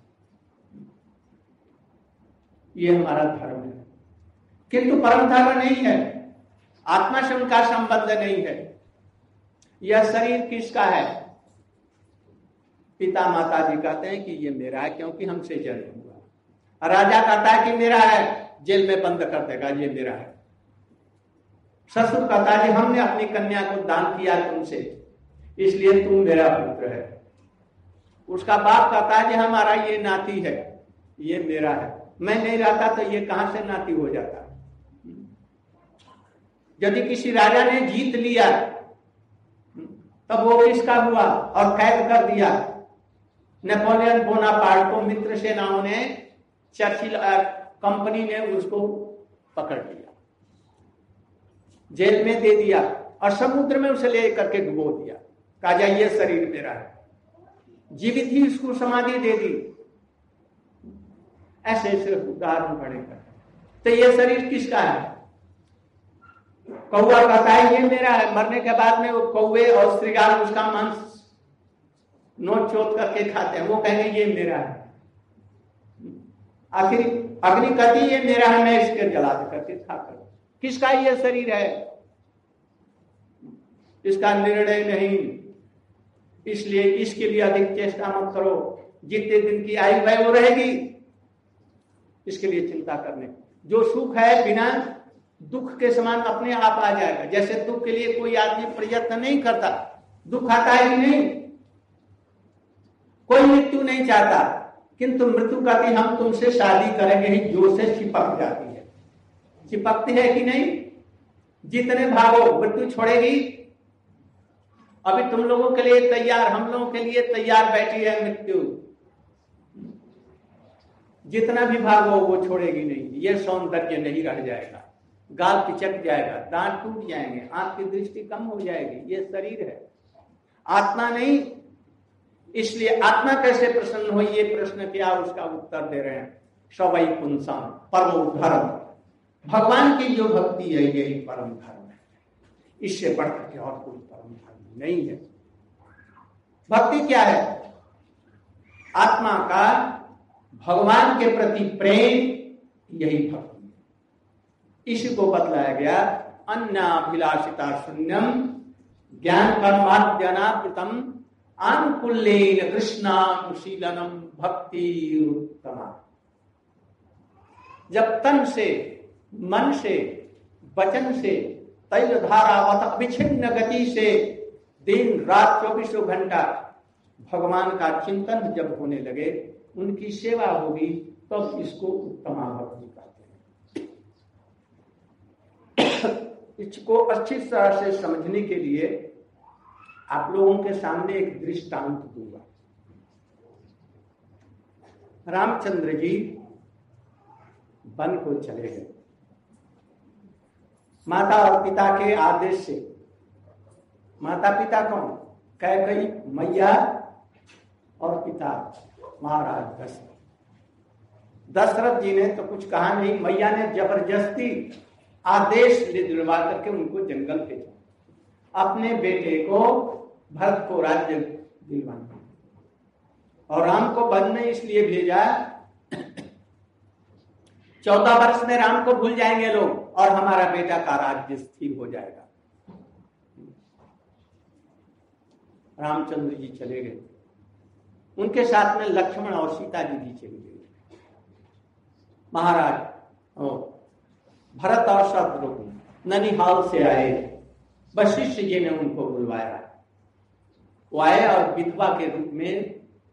ये हमारा धर्म है। किंतु परम धर्म नहीं है, आत्मा से उनका संबंध नहीं है। यह शरीर किसका है? पिता माता जी कहते हैं कि ये मेरा है क्योंकि हमसे जन्म हुआ। राजा कहता है कि मेरा है, जेल में बंद कर देगा, ये मेरा है। ससुर कहता है कि हमने अपनी कन्या को दान किया तुमसे, इसलिए तुम मेरा पुत्र है। उसका बाप कहता है कि हमारा ये नाती है, ये मेरा है, मैं नहीं रहता तो ये कहां से नाती हो जाता। यदि किसी राजा ने जीत लिया तब वो किसका हुआ और कैद कर दिया। नेपोलियन बोनापार्ट को मित्र सेनाओं ने, चर्चिल कंपनी ने उसको पकड़ लिया, जेल में दे दिया और समुद्र में उसे ले करके डुबो दिया। कहा जा ये शरीर मेरा है, जीवित ही उसको समाधि दे दी। ऐसे ऐसे उदाहरण पड़ेगा। तो ये शरीर किसका है? कौवा कहता है ये मेरा है, मरने के बाद में वो कौवे और श्रृगाल उसका मांस नोच चोट करके खाते हैं, वो कहेंगे ये मेरा है। आखिर अग्नि कहती ये मेरा है, मैं इसके जला करके खाकर। किसका ये शरीर है? इसका निर्णय नहीं, इसलिए इसके लिए अधिक चेष्टा मत करो। जितने दिन की आयु है वो रहेगी, इसके लिए चिंता करने। जो सुख है बिना दुख के समान अपने आप आ जाएगा। जैसे दुख के लिए कोई आदमी प्रयत्न नहीं करता, दुख आता है कि नहीं? कोई मृत्यु नहीं चाहता, किंतु मृत्यु कहती हम तुमसे शादी करेंगे ही जोर से चिपक जाती है। चिपकती है कि नहीं? जितने भागो मृत्यु छोड़ेगी। अभी तुम लोगों के लिए तैयार, हम लोगों के लिए तैयार बैठी है मृत्यु। जितना भी भागो वो छोड़ेगी नहीं। ये सौंदर्य नहीं रह जाएगा, गाल पिचक जाएगा, दांत टूट जाएंगे, आंख की दृष्टि कम हो जाएगी। ये शरीर है, आत्मा नहीं। इसलिए आत्मा कैसे प्रसन्न हो, ये प्रश्न किया, उसका उत्तर दे रहे हैं। सवई पुंसा परमो धर्म, भगवान की जो भक्ति है यही परम धर्म है। इससे बढ़कर के और कोई परम धर्म नहीं है। भक्ति क्या है? आत्मा का भगवान के प्रति प्रेम, यही भक्ति। इसी को बतलाया गया अन्नाभिलाषिता शून्यम ज्ञान कर्माद्यनावृतम आनुकूल्येन कृष्णानुशीलनम भक्ति उत्तमा। जब तन से, मन से, वचन से, तैल धारावत विच्छिन्न गति से दिन रात चौबीसों घंटा भगवान का चिंतन जब होने लगे, उनकी सेवा होगी, तब इसको उत्तमा भक्ति कहते हैं। इसको अच्छी तरह से समझने के लिए आप लोगों के सामने एक दृष्टांत दूंगा। रामचंद्र जी वन को चले गए, माता और पिता के आदेश से। माता पिता कौन? कैकेयी मैया और पिता महाराज दशरथ। दशरथ जी ने तो कुछ कहा नहीं, मैया ने जबरदस्ती आदेश दिलवा करके उनको जंगल भेजा, अपने बेटे को भरत को राज्य दिलवाने। और राम को वन में इसलिए भेजा, चौदह वर्ष में राम को भूल जाएंगे लोग और हमारा बेटा का राज्य स्थिर हो जाएगा। रामचंद्र जी चले गए, उनके साथ में लक्ष्मण और सीता जी भी चले गए। महाराज ओ, भरत और शत्रुघ्न ननिहाल से आए, वशिष्ठ जी ने उनको बुलवाया। वो आए और विधवा के रूप में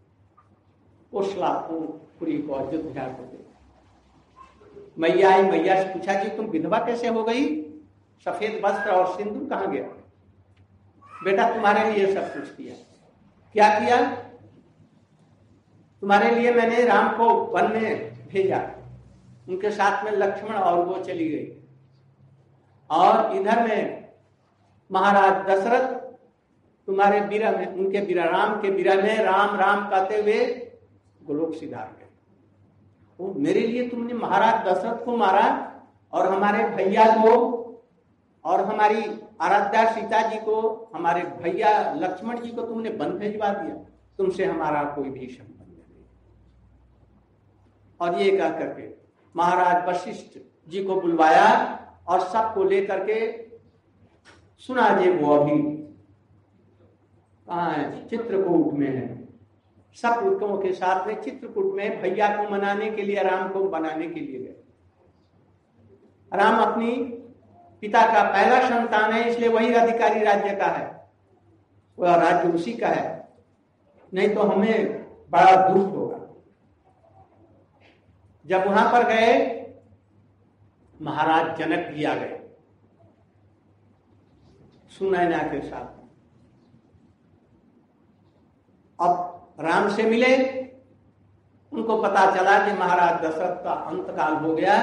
कोसलापुरी को अयोध्या को दे। मैया आई, मैया से पूछा जी तुम विधवा कैसे हो गई? सफेद वस्त्र और सिंदूर कहाँ गया? बेटा तुम्हारे लिए सब कुछ किया। क्या किया? तुम्हारे लिए मैंने राम को वन में भेजा, उनके साथ में लक्ष्मण और वो चली गई। और इधर में महाराज दशरथ तुम्हारे विरह में, उनके विरह, राम के विरह में राम राम कहते हुए गोलोक सिधार गए। वो मेरे लिए तुमने महाराज दशरथ को मारा और हमारे भैया को और हमारी आराध्या सीता जी को, हमारे भैया लक्ष्मण जी को तुमने वन भेजवा दिया। तुमसे हमारा कोई भी संबंध नहीं। और ये कह करके महाराज वशिष्ठ जी को बुलवाया और सबको लेकर के सुना जे वो अभी कहाँ है? चित्रकूट में है। सब पुरुषों के साथ में चित्रकूट में भैया को मनाने के लिए, राम को बनाने के लिए गए। राम अपनी पिता का पहला संतान है, इसलिए वही अधिकारी राज्य का है, वह राज्य उसी का है, नहीं तो हमें बड़ा दुख होगा। जब वहां पर गए, महाराज जनक भी आ गए सुनैना के साथ। अब राम से मिले, उनको पता चला कि महाराज दशरथ का अंतकाल हो गया।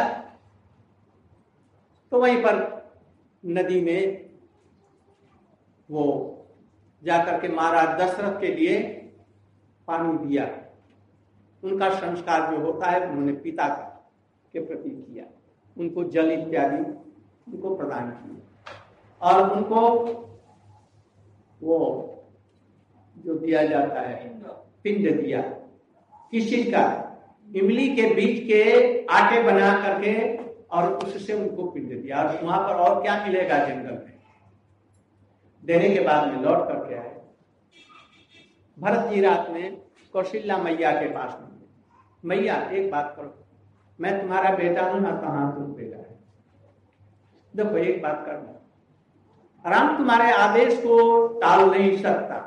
तो वहीं पर नदी में वो जाकर के महाराज दशरथ के लिए पानी दिया। उनका संस्कार जो होता है उन्होंने पिता का के प्रति किया, उनको जल इत्यादि उनको प्रदान किया। और उनको वो जो दिया जाता है पिंड दिया, किसी का इमली के बीज के आटे बना करके, और उससे उनको पिंड दिया। और वहां पर और क्या मिलेगा जंगल में? देने के बाद में लौट करके आए। भरत जी रात में कौशल्या मैया के पास में, मैया एक बात करो, मैं तुम्हारा बेटा हूं ना, कहां तुम बेटा है? देखो एक बात करना, राम तुम्हारे आदेश को टाल नहीं सकता,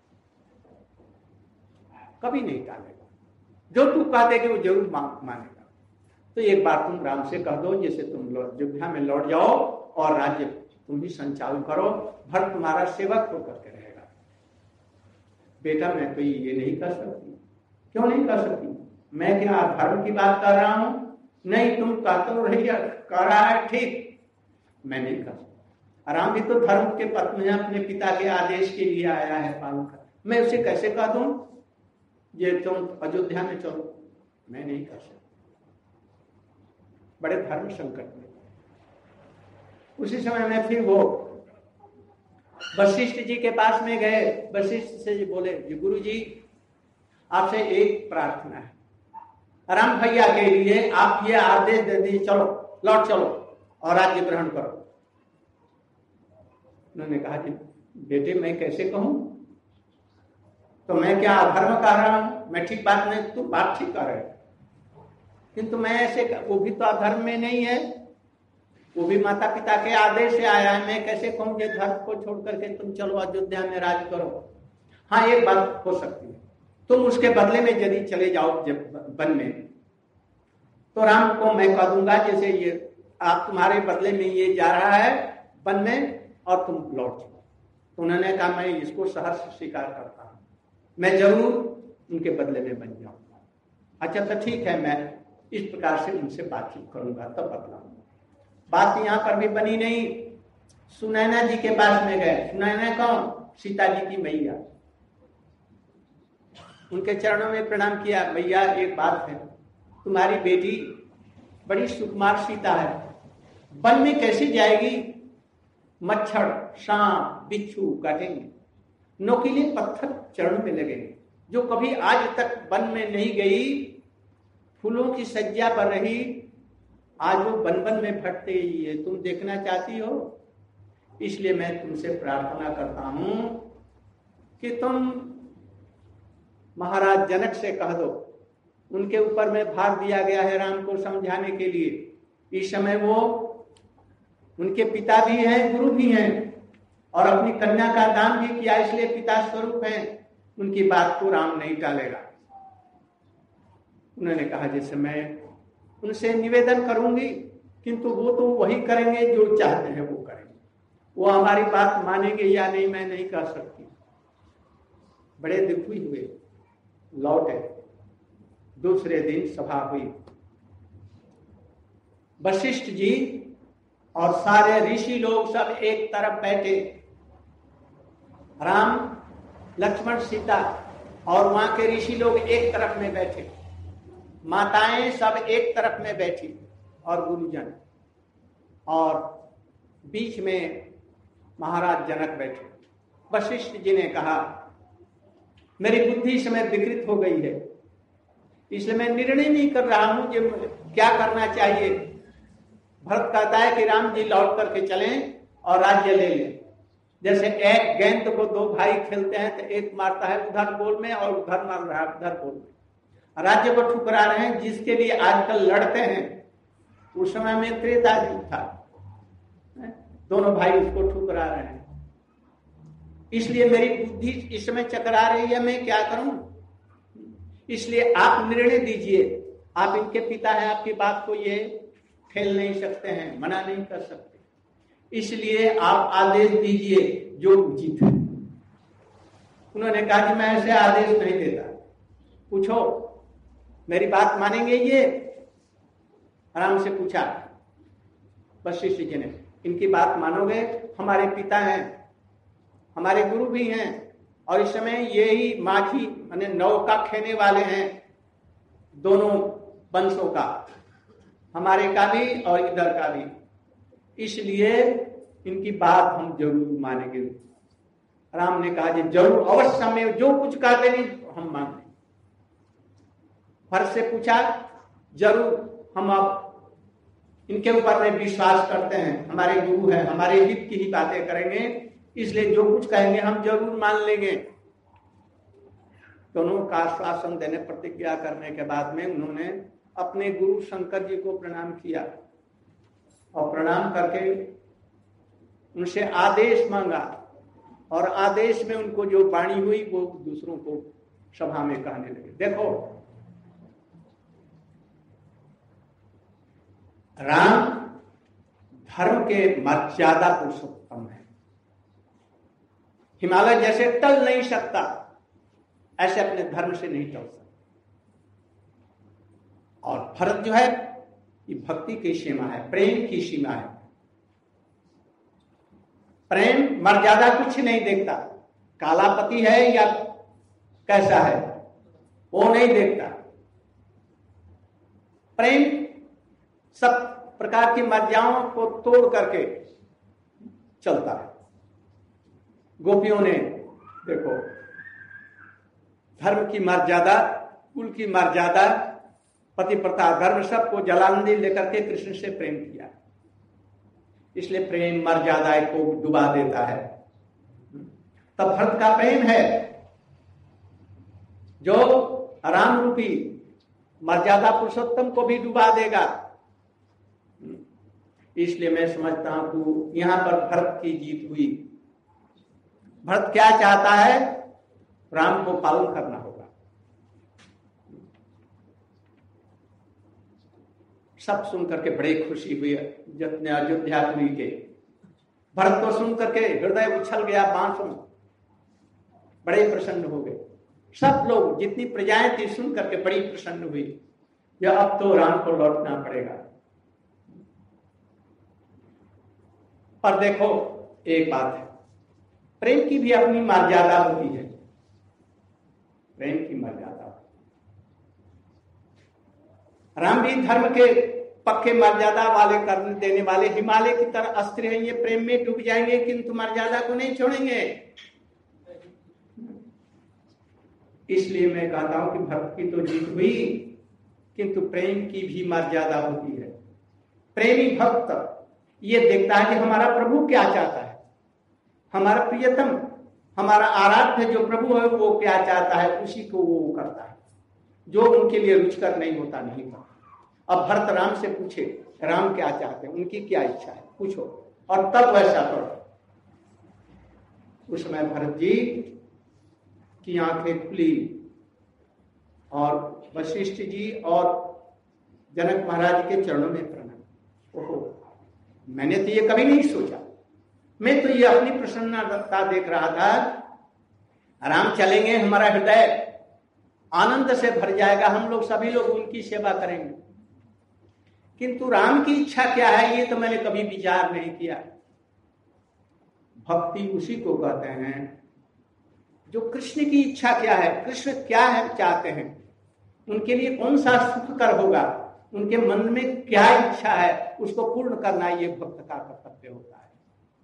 कभी नहीं टालेगा। जो तू कह देगी वो जरूर मानेगा। तो एक बार तुम राम से कह दो, जैसे तुम अयोध्या में लौट जाओ और राज्य तुम ही संचालन करो, भरत तुम्हारा सेवक होकर के रहेगा। बेटा मैं तो ये नहीं कर सकती। क्यों नहीं कर सकती? मैं क्या धर्म की बात कर रहा हूं? नहीं, तुम कहते हो रही कर रहा है ठीक, मैं नहीं कर सकता। राम भी तो धर्म के पथ में अपने पिता के आदेश के लिए आया है पालन कर। मैं उसे कैसे कह दूं ये तुम अयोध्या में चलो? मैं नहीं कर सकता। बड़े धर्म संकट में उसी समय में फिर वो वशिष्ठ जी के पास में गए। वशिष्ठ से जी बोले, जी गुरु जी आपसे एक प्रार्थना है, राम भैया के लिए आप ये आदेश दे दीजिए, चलो लौट चलो और राज्य ग्रहण करो। उन्होंने कहा कि बेटे मैं कैसे कहूं, तो मैं क्या अधर्म कर रहा हूं? मैं ठीक बात नहीं, तू बात ठीक कर रहे, किंतु मैं ऐसे, वो भी तो अधर्म में नहीं है। वो भी माता पिता के आदेश से आया है। मैं कैसे कहूँ कि घर को छोड़ करके तुम चलो अयोध्या में राज करो। हाँ, एक बात हो सकती है, तुम उसके बदले में यदि चले जाओ जब वन में, तो राम को मैं कह दूंगा जैसे ये आप तुम्हारे बदले में ये जा रहा है वन में और तुम लौट चलो। तो उन्होंने कहा मैं इसको सहर्ष स्वीकार करता हूं, मैं जरूर उनके बदले में बन जाऊंगा। अच्छा तो ठीक है, मैं इस प्रकार से उनसे बातचीत करूंगा तब बदलाऊंगा। बात यहाँ पर भी बनी नहीं। सुनैना जी के पास में गए। सुनैना कौन? सीता जी की मैया। उनके चरणों में प्रणाम किया। मैया एक बात है, तुम्हारी बेटी बड़ी सुकुमार सीता है, वन में कैसे जाएगी? मच्छर, सांप, बिच्छू काटेंगे, नोकीले पत्थर चरण में लगेंगे। जो कभी आज तक वन में नहीं गई, फूलों की सज्जा पर रही, आज वो वन वन में भटते ही है। तुम देखना चाहती हो, इसलिए मैं तुमसे प्रार्थना करता हूं कि तुम महाराज जनक से कह दो, उनके ऊपर में भार दिया गया है राम को समझाने के लिए। इस समय वो उनके पिता भी हैं, गुरु भी हैं, और अपनी कन्या का दान भी किया, इसलिए पिता स्वरूप हैं। उनकी बात को राम नहीं टालेगा। उन्होंने कहा जैसे मैं उनसे निवेदन करूंगी, किंतु वो तो वही करेंगे जो चाहते हैं वो करेंगे। वो हमारी बात मानेंगे या नहीं मैं नहीं कह सकती। बड़े दुखी हुए, लौटे। दूसरे दिन सभा हुई। वशिष्ठ जी और सारे ऋषि लोग सब एक तरफ बैठे, राम, लक्ष्मण, सीता और वहां के ऋषि लोग एक तरफ में बैठे, माताएं सब एक तरफ में बैठी और गुरुजन, और बीच में महाराज जनक बैठे। वशिष्ठ जी ने कहा मेरी बुद्धि इस समय विकृत हो गई है, इसलिए मैं निर्णय नहीं कर रहा हूं कि क्या करना चाहिए। भरत कहता है कि राम जी लौट करके चलें और राज्य ले लें। जैसे एक गेंद को दो भाई खेलते हैं तो एक मारता है उधर गोल में और उधर मार रहा है उधर गोल में। राज्य को ठुकरा रहे हैं, जिसके लिए आजकल लड़ते हैं, उस समय में त्रेता युग था, दोनों भाई उसको ठुकरा रहे हैं। इसलिए मेरी बुद्धि इस समय चकरा रही है, मैं क्या करूं? इसलिए आप निर्णय दीजिए। आप इनके पिता हैं, आपकी बात को ये फेल नहीं सकते हैं, मना नहीं कर सकते, इसलिए आप आदेश दीजिए जो उचित है। उन्होंने कहा कि मैं ऐसे आदेश नहीं देता, पूछो मेरी बात मानेंगे ये? आराम से पूछा वशिष्ठ जी ने, इनकी बात मानोगे? हमारे पिता हैं, हमारे गुरु भी हैं, और इस समय ये ही माझी माने नौका खेने वाले हैं, दोनों वंशों का, हमारे का भी और इधर का भी, इसलिए इनकी बात हम जरूर मानेंगे। राम ने कहा कि जरूर अवश्य में जो कुछ कहते नहीं हम मानते। भरत से पूछा, जरूर हम अब इनके ऊपर में विश्वास करते हैं, हमारे गुरु हैं, हमारे हित की ही बातें करेंगे, इसलिए जो कुछ कहेंगे हम जरूर मान लेंगे। दोनों का आश्वासन देने, प्रतिज्ञा करने के बाद में उन्होंने अपने गुरु शंकर जी को प्रणाम किया और प्रणाम करके उनसे आदेश मांगा, और आदेश में उनको जो वाणी हुई वो दूसरों को सभा में कहने लगे। देखो, राम धर्म के मर्यादा पुरुषोत्तम है। हिमालय जैसे टल नहीं सकता, ऐसे अपने धर्म से नहीं टल सकता। और भरत जो है ये भक्ति की सीमा है, प्रेम की सीमा है। प्रेम मर्यादा कुछ नहीं देखता, कालापति है या कैसा है वो नहीं देखता। प्रेम सब प्रकार की मर्यादाओं को तोड़ करके चलता है। गोपियों ने देखो धर्म की मर्यादा, कुल की मर्यादा, पति प्रथा धर्म सबको जलांधी लेकर के कृष्ण से प्रेम किया। इसलिए प्रेम मर्यादा को डुबा देता है। तब भरत का प्रेम है जो राम रूपी मर्यादा पुरुषोत्तम को भी डुबा देगा। इसलिए मैं समझता हूं यहां पर भरत की जीत हुई। भरत क्या चाहता है? राम को पालन करना होगा। सब सुन करके बड़ी खुशी हुई जितने अयोध्यापुरी के। भरत को सुन करके हृदय उछल गया बांसों, बड़े प्रसन्न हो गए। सब लोग जितनी प्रजाएं थी सुन करके बड़ी प्रसन्न हुई, यह अब तो राम को लौटना पड़ेगा। पर देखो एक बात है, प्रेम की भी अपनी मर्यादा होती है। प्रेम की मर्यादा, राम भी धर्म के पक्के मर्यादा वाले करने देने वाले हिमालय की तरह अस्त्र हैं। ये प्रेम में डूब जाएंगे किंतु मर्यादा को नहीं छोड़ेंगे। इसलिए मैं कहता हूं कि भक्त की तो जीत हुई, किंतु प्रेम की भी मर्यादा होती है। प्रेमी भक्त ये देखता है कि हमारा प्रभु क्या चाहता है, हमारा प्रियतम, हमारा आराध्य जो प्रभु है वो क्या चाहता है, उसी को वो करता है। जो उनके लिए रुचिकर नहीं होता नहीं करता। अब भरत राम से पूछे राम क्या चाहते हैं, उनकी क्या इच्छा है, पूछो और तब वैसा करो। उस समय भरत जी की आंखें खुली और वशिष्ठ जी और जनक महाराज के चरणों में प्रणाम। ओहो, मैंने तो ये कभी नहीं सोचा। मैं तो ये अपनी प्रसन्नता देख रहा था, राम चलेंगे, हमारा हृदय आनंद से भर जाएगा, हम लोग सभी लोग उनकी सेवा करेंगे। किंतु राम की इच्छा क्या है ये तो मैंने कभी विचार नहीं किया। भक्ति उसी को कहते हैं जो कृष्ण की इच्छा क्या है, कृष्ण क्या है चाहते हैं, उनके लिए कौन सा सुखकर होगा, उनके मन में क्या इच्छा है, उसको पूर्ण करना ये भक्त का कर्तव्य होता है।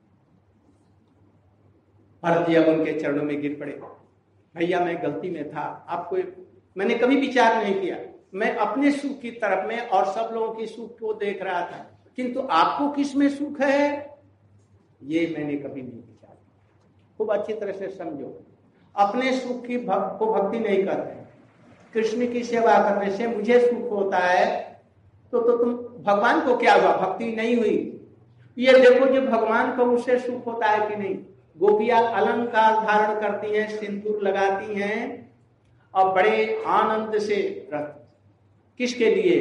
भरत जी अब उनके चरणों में गिर पड़े। भैया मैं गलती में था, आपको मैंने कभी विचार नहीं किया। मैं अपने सुख की तरफ में और सब लोगों की सुख को देख रहा था, किंतु आपको किस में सुख है ये मैंने कभी नहीं विचार। खूब अच्छी तरह से समझो, अपने सुख की भक्त को भक्ति नहीं करते। कृष्ण की सेवा करने से मुझे सुख होता है तो तो तुम भगवान को क्या हुआ, भक्ति नहीं हुई। ये देखो जो भगवान को उससे सुख होता है कि नहीं। गोपियां अलंकार धारण करती हैं, सिंदूर लगाती हैं और बड़े आनंद से रहती। किसके लिए?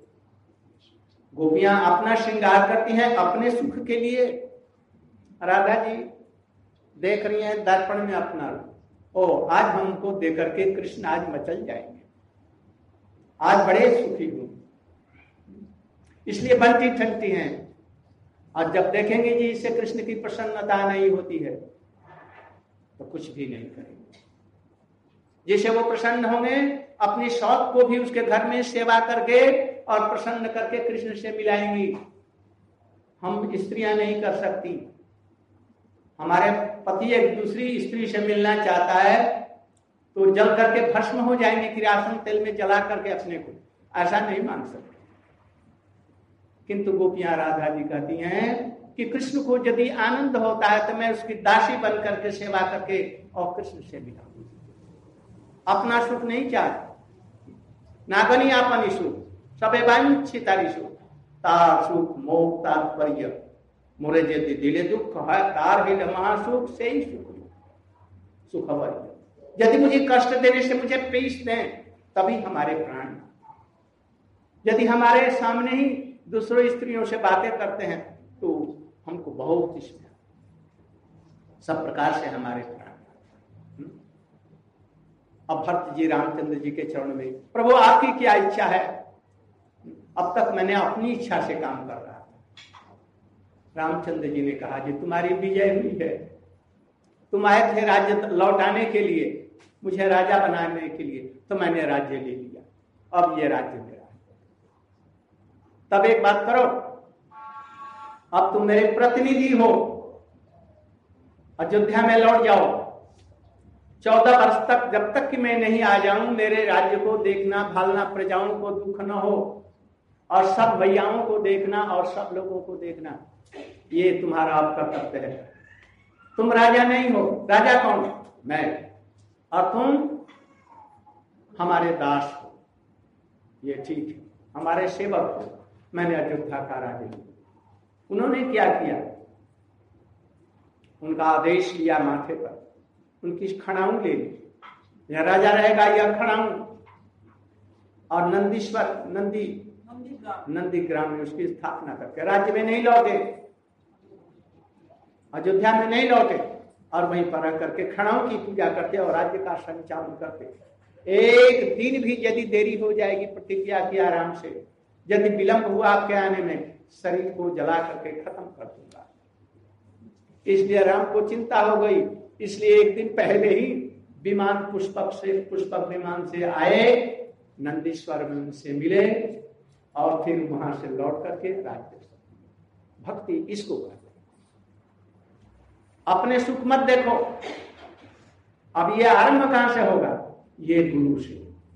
गोपियां अपना श्रृंगार करती हैं अपने सुख के लिए। राधा जी देख रही हैं दर्पण में अपना, ओ आज हमको देकर के कृष्ण आज मचल जाएंगे, आज बड़े सुखी हूं, इसलिए बनती ठनती हैं। और जब देखेंगे जी इससे कृष्ण की प्रसन्नता नहीं होती है तो कुछ भी नहीं करेंगे। जिसे वो प्रसन्न होंगे अपनी शौक को भी उसके घर में सेवा करके और प्रसन्न करके कृष्ण से मिलाएंगी। हम स्त्रियां नहीं कर सकती। हमारे पति एक दूसरी स्त्री से मिलना चाहता है तो जल करके भस्म हो जाएंगे, किरासन तेल में जला करके अपने को, ऐसा नहीं मान सकते। किंतु गोपियां राधा जी कहती हैं कि कृष्ण को यदि आनंद होता है तो मैं उसकी दासी बन करके सेवा करके और कृष्ण से मिलाऊंगी। अपना सुख नहीं चाहती, नागनी आपनी सुख सबे वांछितारी सुख, तार सुख मोह तात्पर्य मोरे यदि दिले दुख है, तार ही महासुख से ही सुख सुख वर्य। यदि मुझे कष्ट देने से मुझे पीस दें तभी हमारे प्राण, यदि हमारे सामने ही दूसरों स्त्रियों से बातें करते हैं तो हमको बहुत इसमें सब प्रकार से हमारे प्राण। अब भरत जी रामचंद्र जी के चरण में, प्रभु आपकी क्या इच्छा है? अब तक मैंने अपनी इच्छा से काम कर रहा था। रामचंद्र जी ने कहा जी तुम्हारी विजय हुई है, तुम आए थे राज्य लौटाने के लिए, मुझे राजा बनाने के लिए, तो मैंने राज्य ले लिया, अब ये राज्य मेरा है। तब एक बात करो, अब तुम मेरे प्रतिनिधि हो, अयोध्या में लौट जाओ। चौदह वर्ष तक जब तक कि मैं नहीं आ जाऊं मेरे राज्य को देखना, भालना, प्रजाओं को दुख न हो और सब भैयाओं को देखना और सब लोगों को देखना, ये तुम्हारा अब कर्तव्य है। तुम राजा नहीं हो, राजा कौन? मैं, और तुम हमारे दास हो, ये ठीक है, हमारे सेवक हो। मैंने अयोध्या का राज्य लिया। उन्होंने क्या किया, उनका आदेश लिया माथे पर, उनकी खड़ाऊ ले ली, यह राजा रहेगा यह खड़ाऊ, और नंदीश्वर नंदी नंदी ग्राम में उसकी स्थापना करके राज्य में नहीं लौटे, अयोध्या में नहीं लौटे, और वहीं पर रह करके खड़ाऊ की पूजा करते और राज्य का संचालन करते। एक दिन भी यदि देरी हो जाएगी, प्रतिज्ञा की आराम से, यदि विलंब हुआ आपके आने में, शरीर को जला करके खत्म कर दूंगा। इसलिए राम को चिंता हो गई, इसलिए एक दिन पहले ही विमान पुष्पक से पुष्पक विमान से आए, नंदीश्वर में उनसे मिले और फिर वहां से लौट करके राज्य। भक्ति इसको कहते हैं। अपने सुख मत देखो। अब ये आरंभ कहां से होगा? ये गुरु से।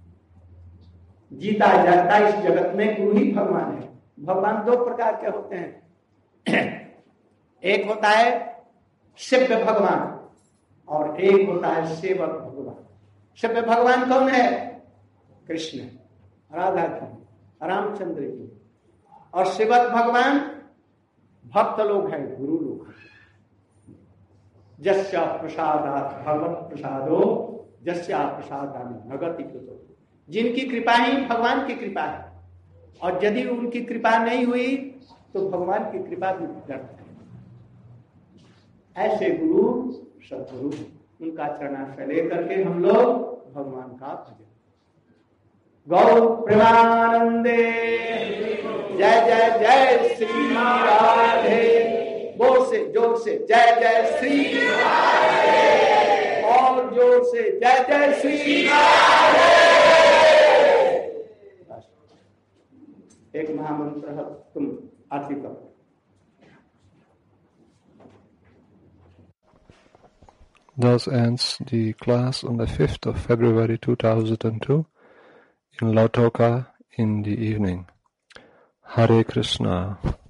जीता जाता इस जगत में गुरु ही भगवान है। भगवान दो प्रकार के होते हैं, एक होता है शिव्य भगवान और एक होता है सेवक भगवान। शिव्य भगवान कौन है? कृष्ण, राधा जी, रामचंद्र जी। और सेवक भगवान भक्त लोग हैं, गुरु लोग हैं। जस्या प्रसादात् भगवत प्रसादो जस्या प्रसादानि भगति कृतो। जिनकी कृपा ही भगवान की कृपा है, और यदि उनकी कृपा नहीं हुई तो भगवान की कृपा भी व्यर्थ है। ऐसे गुरु सदगुरु, उनका चरणाश्रय लेकर के हम लोग भगवान का भजन। गौ प्रेमानंदे जय जय जय श्री राधे। बोल से जोर से जय जय श्री राधे, और जोर से जय जय श्री राधे। एक महामंत्र है, तुम आरती करो। Thus ends the class on the fifth of February two thousand two in Lautoka in the evening. Hare Krishna.